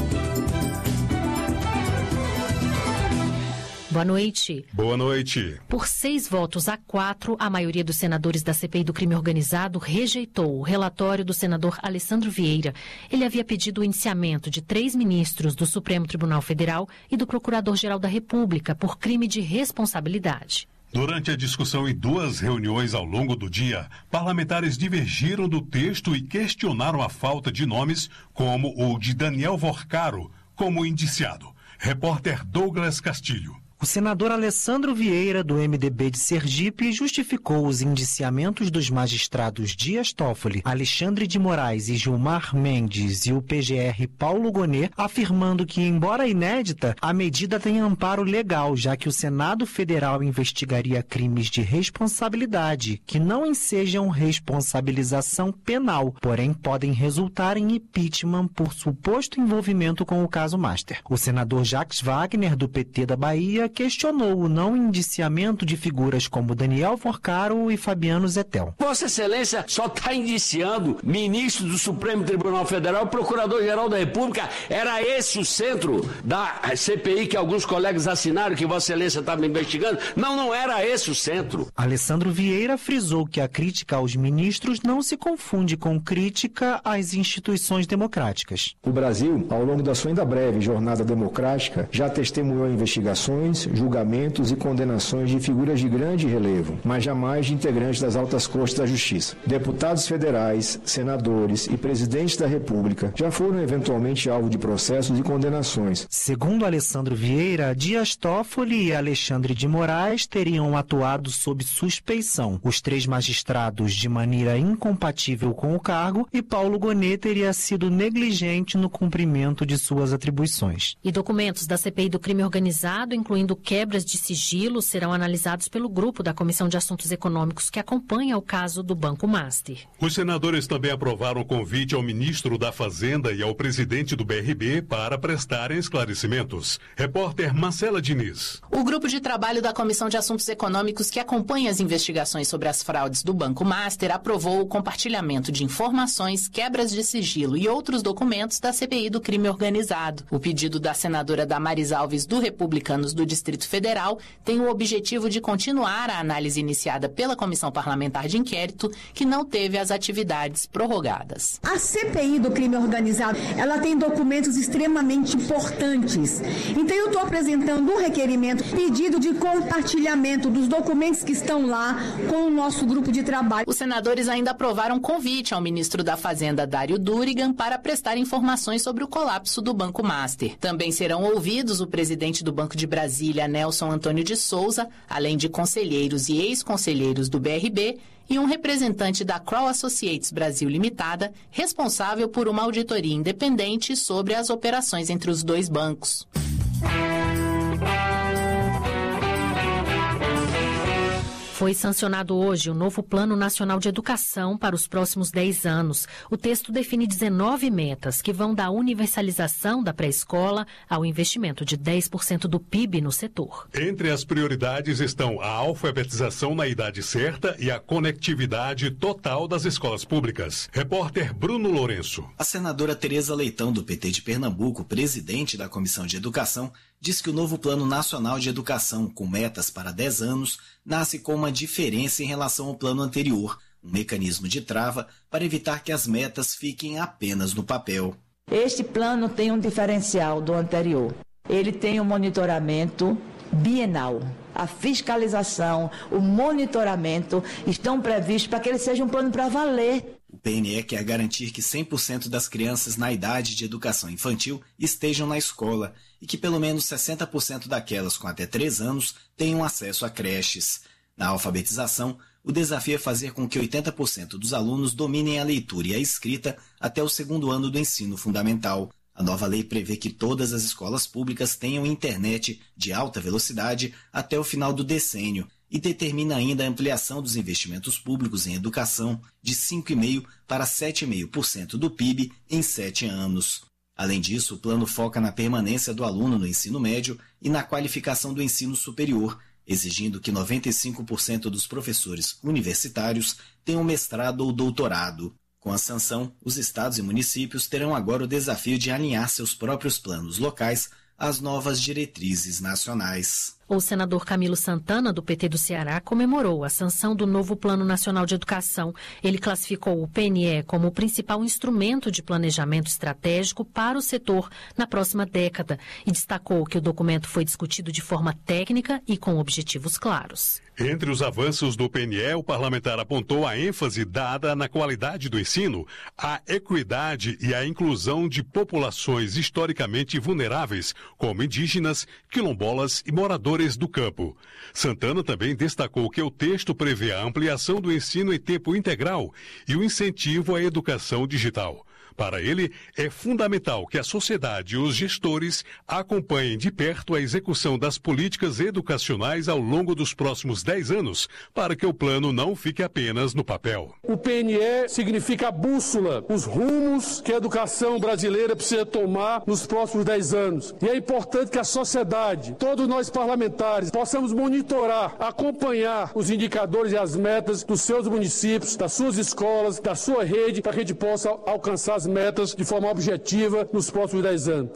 Boa noite. Boa noite. Por seis votos a quatro, a maioria dos senadores da C P I do crime organizado rejeitou o relatório do senador Alessandro Vieira. Ele havia pedido o indiciamento de três ministros do Supremo Tribunal Federal e do Procurador-Geral da República por crime de responsabilidade. Durante a discussão em duas reuniões ao longo do dia, parlamentares divergiram do texto e questionaram a falta de nomes, como o de Daniel Vorcaro, como indiciado. Repórter Douglas Castilho. O senador Alessandro Vieira, do M D B de Sergipe, justificou os indiciamentos dos magistrados Dias Toffoli, Alexandre de Moraes e Gilmar Mendes e o P G R Paulo Gonet, afirmando que, embora inédita, a medida tem amparo legal, já que o Senado Federal investigaria crimes de responsabilidade, que não ensejam responsabilização penal, porém podem resultar em impeachment por suposto envolvimento com o caso Master. O senador Jacques Wagner, do P T da Bahia, Vieira questionou o não indiciamento de figuras como Daniel Forcaro e Fabiano Zettel. Vossa Excelência só está indiciando ministro do Supremo Tribunal Federal e Procurador-Geral da República. Era esse o centro da C P I que alguns colegas assinaram, que Vossa Excelência estava investigando? Não, não era esse o centro. Alessandro Vieira frisou que a crítica aos ministros não se confunde com crítica às instituições democráticas. O Brasil, ao longo da sua ainda breve jornada democrática, já testemunhou investigações, julgamentos e condenações de figuras de grande relevo, mas jamais de integrantes das altas cortes da justiça. Deputados federais, senadores e presidentes da República já foram eventualmente alvo de processos e condenações. Segundo Alessandro Vieira, Dias Toffoli e Alexandre de Moraes teriam atuado sob suspeição. Os três magistrados de maneira incompatível com o cargo e Paulo Gonet teria sido negligente no cumprimento de suas atribuições. E documentos da C P I do crime organizado, incluindo quebras de sigilo, serão analisados pelo grupo da Comissão de Assuntos Econômicos que acompanha o caso do Banco Master. Os senadores também aprovaram o convite ao ministro da Fazenda e ao presidente do B R B para prestarem esclarecimentos. Repórter Marcela Diniz. O grupo de trabalho da Comissão de Assuntos Econômicos que acompanha as investigações sobre as fraudes do Banco Master aprovou o compartilhamento de informações, quebras de sigilo e outros documentos da C P I do crime organizado. O pedido da senadora Damares Alves do Republicanos do Distrito Federal tem o objetivo de continuar a análise iniciada pela Comissão Parlamentar de Inquérito, que não teve as atividades prorrogadas. A C P I do crime organizado, ela tem documentos extremamente importantes. Então eu estou apresentando um requerimento, pedido de compartilhamento dos documentos que estão lá com o nosso grupo de trabalho. Os senadores ainda aprovaram um convite ao ministro da Fazenda, Dário Durigan, para prestar informações sobre o colapso do Banco Master. Também serão ouvidos o presidente do Banco de Brasília, Nelson Antônio de Souza, além de conselheiros e ex-conselheiros do B R B, e um representante da Crow Associates Brasil Limitada, responsável por uma auditoria independente sobre as operações entre os dois bancos. Foi sancionado hoje o novo Plano Nacional de Educação para os próximos dez anos. O texto define dezenove metas que vão da universalização da pré-escola ao investimento de dez por cento do P I B no setor. Entre as prioridades estão a alfabetização na idade certa e a conectividade total das escolas públicas. Repórter Bruno Lourenço. A senadora Tereza Leitão, do P T de Pernambuco, presidente da Comissão de Educação, diz que o novo Plano Nacional de Educação, com metas para dez anos, nasce com uma diferença em relação ao plano anterior, um mecanismo de trava para evitar que as metas fiquem apenas no papel. Este plano tem um diferencial do anterior. Ele tem um monitoramento bienal. A fiscalização, o monitoramento estão previstos para que ele seja um plano para valer. O P N E quer garantir que cem por cento das crianças na idade de educação infantil estejam na escola e que pelo menos sessenta por cento daquelas com até três anos tenham acesso a creches. Na alfabetização, o desafio é fazer com que oitenta por cento dos alunos dominem a leitura e a escrita até o segundo ano do ensino fundamental. A nova lei prevê que todas as escolas públicas tenham internet de alta velocidade até o final do decênio e determina ainda a ampliação dos investimentos públicos em educação de cinco vírgula cinco por cento para sete vírgula cinco por cento do P I B em sete anos. Além disso, o plano foca na permanência do aluno no ensino médio e na qualificação do ensino superior, exigindo que noventa e cinco por cento dos professores universitários tenham mestrado ou doutorado. Com a sanção, os estados e municípios terão agora o desafio de alinhar seus próprios planos locais às novas diretrizes nacionais. O senador Camilo Santana, do P T do Ceará, comemorou a sanção do novo Plano Nacional de Educação. Ele classificou o P N E como o principal instrumento de planejamento estratégico para o setor na próxima década e destacou que o documento foi discutido de forma técnica e com objetivos claros. Entre os avanços do P N E, o parlamentar apontou a ênfase dada na qualidade do ensino, a equidade e a inclusão de populações historicamente vulneráveis, como indígenas, quilombolas e moradores do campo. Santana também destacou que o texto prevê a ampliação do ensino em tempo integral e o incentivo à educação digital. Para ele, é fundamental que a sociedade e os gestores acompanhem de perto a execução das políticas educacionais ao longo dos próximos dez anos, para que o plano não fique apenas no papel. O P N E significa a bússola, os rumos que a educação brasileira precisa tomar nos próximos dez anos. E é importante que a sociedade, todos nós parlamentares, possamos monitorar, acompanhar os indicadores e as metas dos seus municípios, das suas escolas, da sua rede, para que a gente possa alcançar as metas de forma objetiva nos próximos dez anos.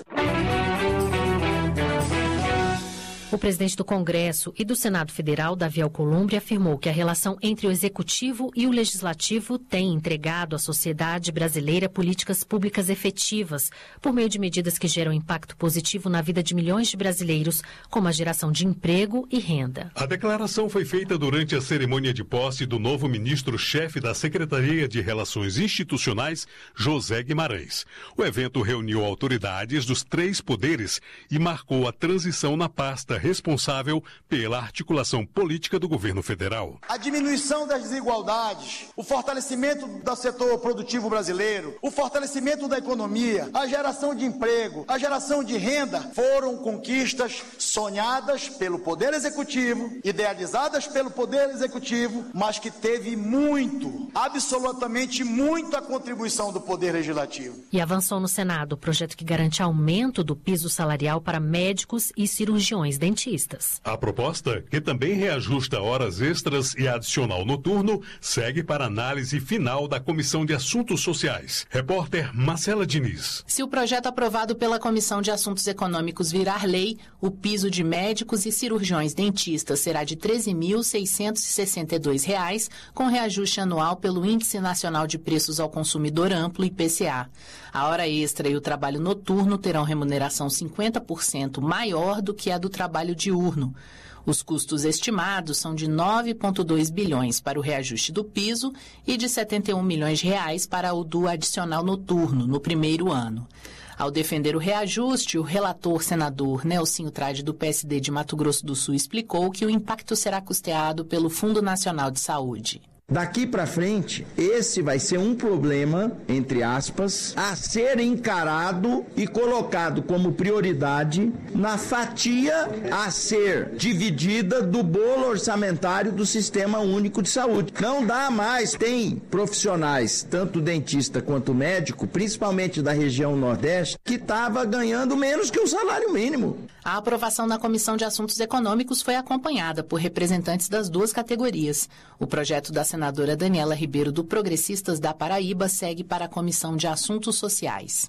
O presidente do Congresso e do Senado Federal, Davi Alcolumbre, afirmou que a relação entre o Executivo e o Legislativo tem entregado à sociedade brasileira políticas públicas efetivas, por meio de medidas que geram impacto positivo na vida de milhões de brasileiros, como a geração de emprego e renda. A declaração foi feita durante a cerimônia de posse do novo ministro-chefe da Secretaria de Relações Institucionais, José Guimarães. O evento reuniu autoridades dos três poderes e marcou a transição na pasta responsável pela articulação política do governo federal. A diminuição das desigualdades, o fortalecimento do setor produtivo brasileiro, o fortalecimento da economia, a geração de emprego, a geração de renda foram conquistas sonhadas pelo Poder Executivo, idealizadas pelo Poder Executivo, mas que teve muito, absolutamente muito a contribuição do Poder Legislativo. E avançou no Senado o projeto que garante aumento do piso salarial para médicos e cirurgiões dentistas. A proposta, que também reajusta horas extras e adicional noturno, segue para análise final da Comissão de Assuntos Sociais. Repórter Marcela Diniz. Se o projeto aprovado pela Comissão de Assuntos Econômicos virar lei, o piso de médicos e cirurgiões dentistas será de treze mil seiscentos e sessenta e dois reais, com reajuste anual pelo Índice Nacional de Preços ao Consumidor Amplo, I P C A. A hora extra e o trabalho noturno terão remuneração cinquenta por cento maior do que a do trabalho diurno. Os custos estimados são de nove vírgula dois bilhões para o reajuste do piso e de setenta e um milhões de reais para o do adicional noturno no primeiro ano. Ao defender o reajuste, o relator senador Nelsinho Trade, do P S D de Mato Grosso do Sul, explicou que o impacto será custeado pelo Fundo Nacional de Saúde. Daqui para frente, esse vai ser um problema, entre aspas, a ser encarado e colocado como prioridade na fatia a ser dividida do bolo orçamentário do Sistema Único de Saúde. Não dá mais, tem profissionais, tanto dentista quanto médico, principalmente da região Nordeste, que estava ganhando menos que o salário mínimo. A aprovação na Comissão de Assuntos Econômicos foi acompanhada por representantes das duas categorias. O projeto da senadora Daniela Ribeiro, do Progressistas da Paraíba, segue para a Comissão de Assuntos Sociais.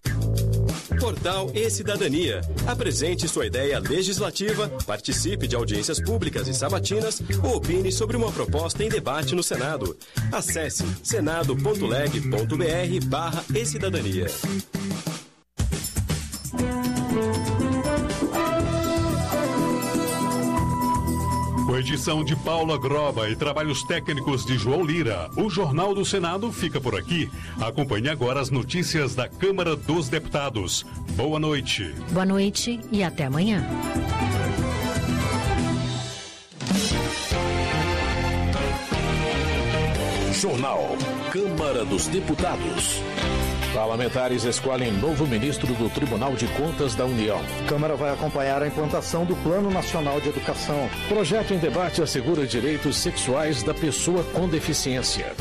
Portal E-Cidadania. Apresente sua ideia legislativa, participe de audiências públicas e sabatinas ou opine sobre uma proposta em debate no Senado. Acesse senado ponto leg ponto br barra E-Cidadania. Com edição de Paula Groba e trabalhos técnicos de João Lira, o Jornal do Senado fica por aqui. Acompanhe agora as notícias da Câmara dos Deputados. Boa noite. Boa noite e até amanhã. Jornal Câmara dos Deputados. Parlamentares escolhem novo ministro do Tribunal de Contas da União. A Câmara vai acompanhar a implantação do Plano Nacional de Educação. Projeto em debate assegura direitos sexuais da pessoa com deficiência.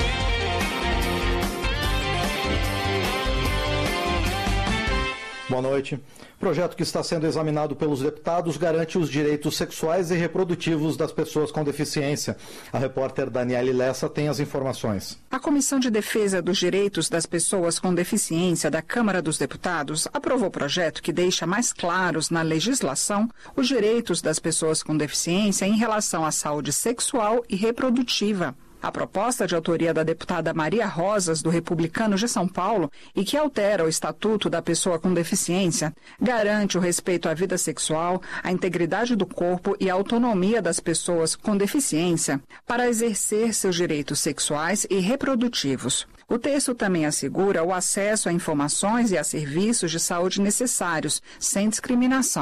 Boa noite. O projeto que está sendo examinado pelos deputados garante os direitos sexuais e reprodutivos das pessoas com deficiência. A repórter Daniele Lessa tem as informações. A Comissão de Defesa dos Direitos das Pessoas com Deficiência da Câmara dos Deputados aprovou o projeto que deixa mais claros na legislação os direitos das pessoas com deficiência em relação à saúde sexual e reprodutiva. A proposta de autoria da deputada Maria Rosas, do Republicano de São Paulo, e que altera o Estatuto da Pessoa com Deficiência, garante o respeito à vida sexual, à integridade do corpo e à autonomia das pessoas com deficiência para exercer seus direitos sexuais e reprodutivos. O texto também assegura o acesso a informações e a serviços de saúde necessários, sem discriminação.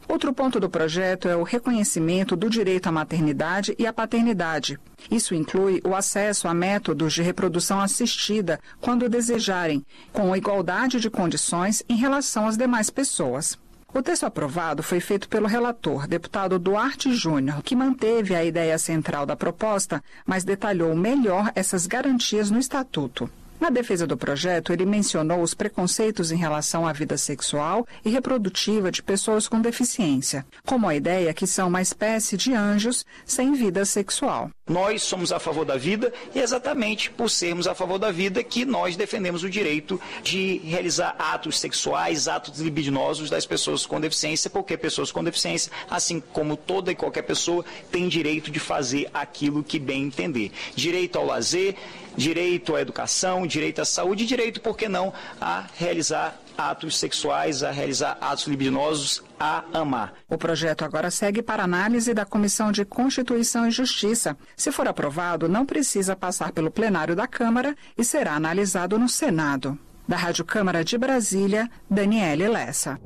Outro ponto do projeto é o reconhecimento do direito à maternidade e à paternidade. Isso inclui o acesso a métodos de reprodução assistida quando desejarem, com igualdade de condições em relação às demais pessoas. O texto aprovado foi feito pelo relator, deputado Duarte Júnior, que manteve a ideia central da proposta, mas detalhou melhor essas garantias no Estatuto. Na defesa do projeto, ele mencionou os preconceitos em relação à vida sexual e reprodutiva de pessoas com deficiência, como a ideia que são uma espécie de anjos sem vida sexual. Nós somos a favor da vida e exatamente por sermos a favor da vida que nós defendemos o direito de realizar atos sexuais, atos libidinosos das pessoas com deficiência, porque pessoas com deficiência, assim como toda e qualquer pessoa, têm direito de fazer aquilo que bem entender. Direito ao lazer, direito à educação, direito à saúde e direito, por que não, a realizar atos sexuais, a realizar atos libidinosos, a amar. O projeto agora segue para análise da Comissão de Constituição e Justiça. Se for aprovado, não precisa passar pelo plenário da Câmara e será analisado no Senado. Da Rádio Câmara de Brasília, Daniele Lessa.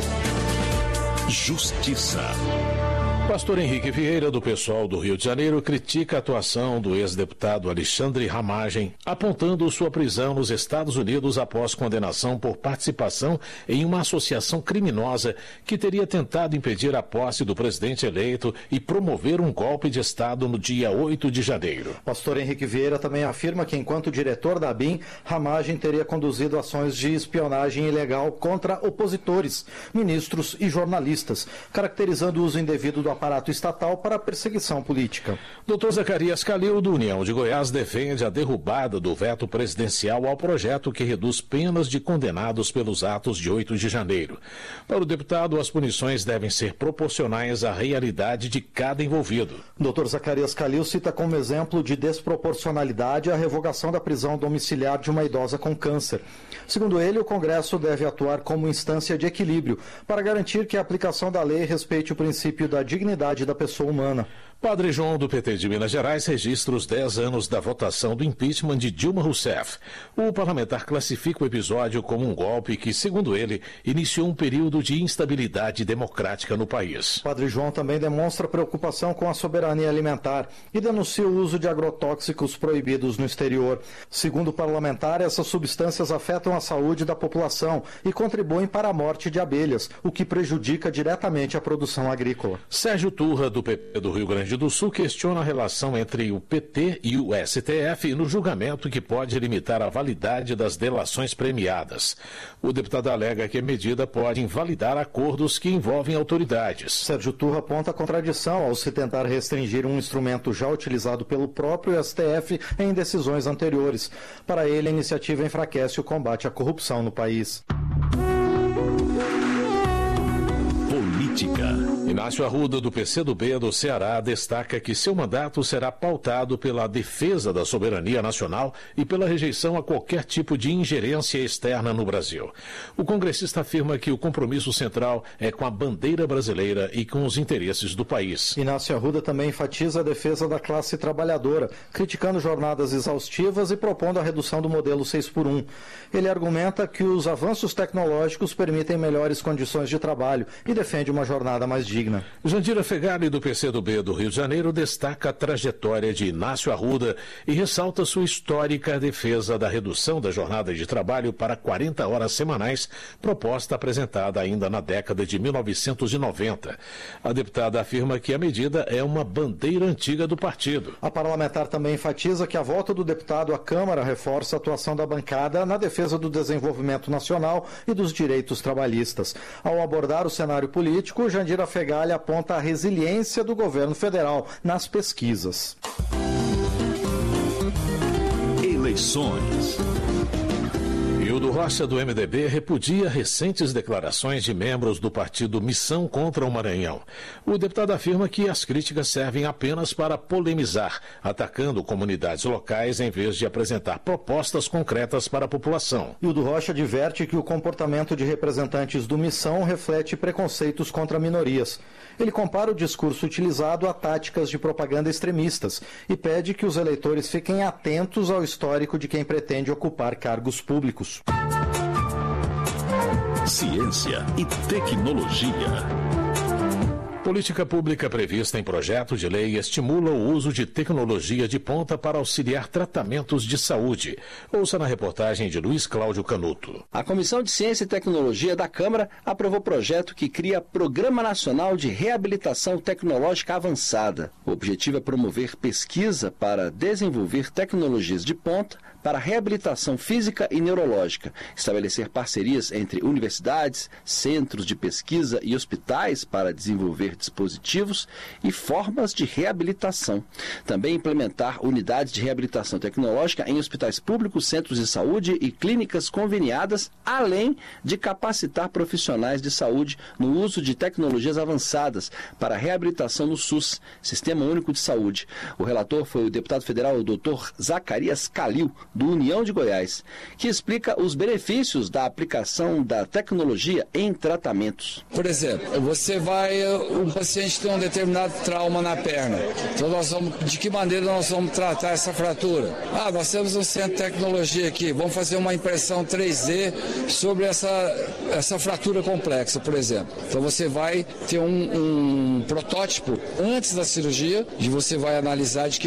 Justiça. Pastor Henrique Vieira, do Pessoal do Rio de Janeiro, critica a atuação do ex-deputado Alexandre Ramagem, apontando sua prisão nos Estados Unidos após condenação por participação em uma associação criminosa que teria tentado impedir a posse do presidente eleito e promover um golpe de Estado no dia oito de janeiro. Pastor Henrique Vieira também afirma que, enquanto diretor da ABIN, Ramagem teria conduzido ações de espionagem ilegal contra opositores, ministros e jornalistas, caracterizando o uso indevido do aparato estatal para a perseguição política. doutor Zacarias Calil, do União de Goiás, defende a derrubada do veto presidencial ao projeto que reduz penas de condenados pelos atos de oito de janeiro. Para o deputado, as punições devem ser proporcionais à realidade de cada envolvido. doutor Zacarias Calil cita como exemplo de desproporcionalidade a revogação da prisão domiciliar de uma idosa com câncer. Segundo ele, o Congresso deve atuar como instância de equilíbrio para garantir que a aplicação da lei respeite o princípio da dignidade da pessoa humana. Padre João, do P T de Minas Gerais, registra os dez anos da votação do impeachment de Dilma Rousseff. O parlamentar classifica o episódio como um golpe que, segundo ele, iniciou um período de instabilidade democrática no país. Padre João também demonstra preocupação com a soberania alimentar e denuncia o uso de agrotóxicos proibidos no exterior. Segundo o parlamentar, essas substâncias afetam a saúde da população e contribuem para a morte de abelhas, o que prejudica diretamente a produção agrícola. Sérgio Turra, do P P do Rio Grande do Sul, questiona a relação entre o P T e o S T F no julgamento que pode limitar a validade das delações premiadas. O deputado alega que a medida pode invalidar acordos que envolvem autoridades. Sérgio Turra aponta a contradição ao se tentar restringir um instrumento já utilizado pelo próprio S T F em decisões anteriores. Para ele, a iniciativa enfraquece o combate à corrupção no país. Política. Inácio Arruda, do P C do B do Ceará, destaca que seu mandato será pautado pela defesa da soberania nacional e pela rejeição a qualquer tipo de ingerência externa no Brasil. O congressista afirma que o compromisso central é com a bandeira brasileira e com os interesses do país. Inácio Arruda também enfatiza a defesa da classe trabalhadora, criticando jornadas exaustivas e propondo a redução do modelo seis por um. Ele argumenta que os avanços tecnológicos permitem melhores condições de trabalho e defende uma jornada mais digna. Jandira Fegali, do P C do B do Rio de Janeiro, destaca a trajetória de Inácio Arruda e ressalta sua histórica defesa da redução da jornada de trabalho para quarenta horas semanais, proposta apresentada ainda na década de mil novecentos e noventa. A deputada afirma que a medida é uma bandeira antiga do partido. A parlamentar também enfatiza que a volta do deputado à Câmara reforça a atuação da bancada na defesa do desenvolvimento nacional e dos direitos trabalhistas. Ao abordar o cenário político, Jandira Fegali aponta a resiliência do governo federal nas pesquisas. Eleições. Hildo Rocha, do M D B, repudia recentes declarações de membros do partido Missão contra o Maranhão. O deputado afirma que as críticas servem apenas para polemizar, atacando comunidades locais em vez de apresentar propostas concretas para a população. Hildo Rocha adverte que o comportamento de representantes do Missão reflete preconceitos contra minorias. Ele compara o discurso utilizado a táticas de propaganda extremistas e pede que os eleitores fiquem atentos ao histórico de quem pretende ocupar cargos públicos. Ciência e tecnologia. Política pública prevista em projeto de lei estimula o uso de tecnologia de ponta para auxiliar tratamentos de saúde. Ouça na reportagem de Luiz Cláudio Canuto. A Comissão de Ciência e Tecnologia da Câmara aprovou projeto que cria Programa Nacional de Reabilitação Tecnológica Avançada. O objetivo é promover pesquisa para desenvolver tecnologias de ponta para reabilitação física e neurológica, estabelecer parcerias entre universidades, centros de pesquisa e hospitais para desenvolver dispositivos e formas de reabilitação. Também implementar unidades de reabilitação tecnológica em hospitais públicos, centros de saúde e clínicas conveniadas, além de capacitar profissionais de saúde no uso de tecnologias avançadas para reabilitação no SUS, Sistema Único de Saúde. O relator foi o deputado federal o doutor Zacarias Calil, do União de Goiás, que explica os benefícios da aplicação da tecnologia em tratamentos. Por exemplo, você vai, um paciente tem um determinado trauma na perna, então nós vamos, de que maneira nós vamos tratar essa fratura? Ah, nós temos um centro de tecnologia aqui, vamos fazer uma impressão três D sobre essa, essa fratura complexa, por exemplo. Então você vai ter um, um protótipo antes da cirurgia e você vai analisar de que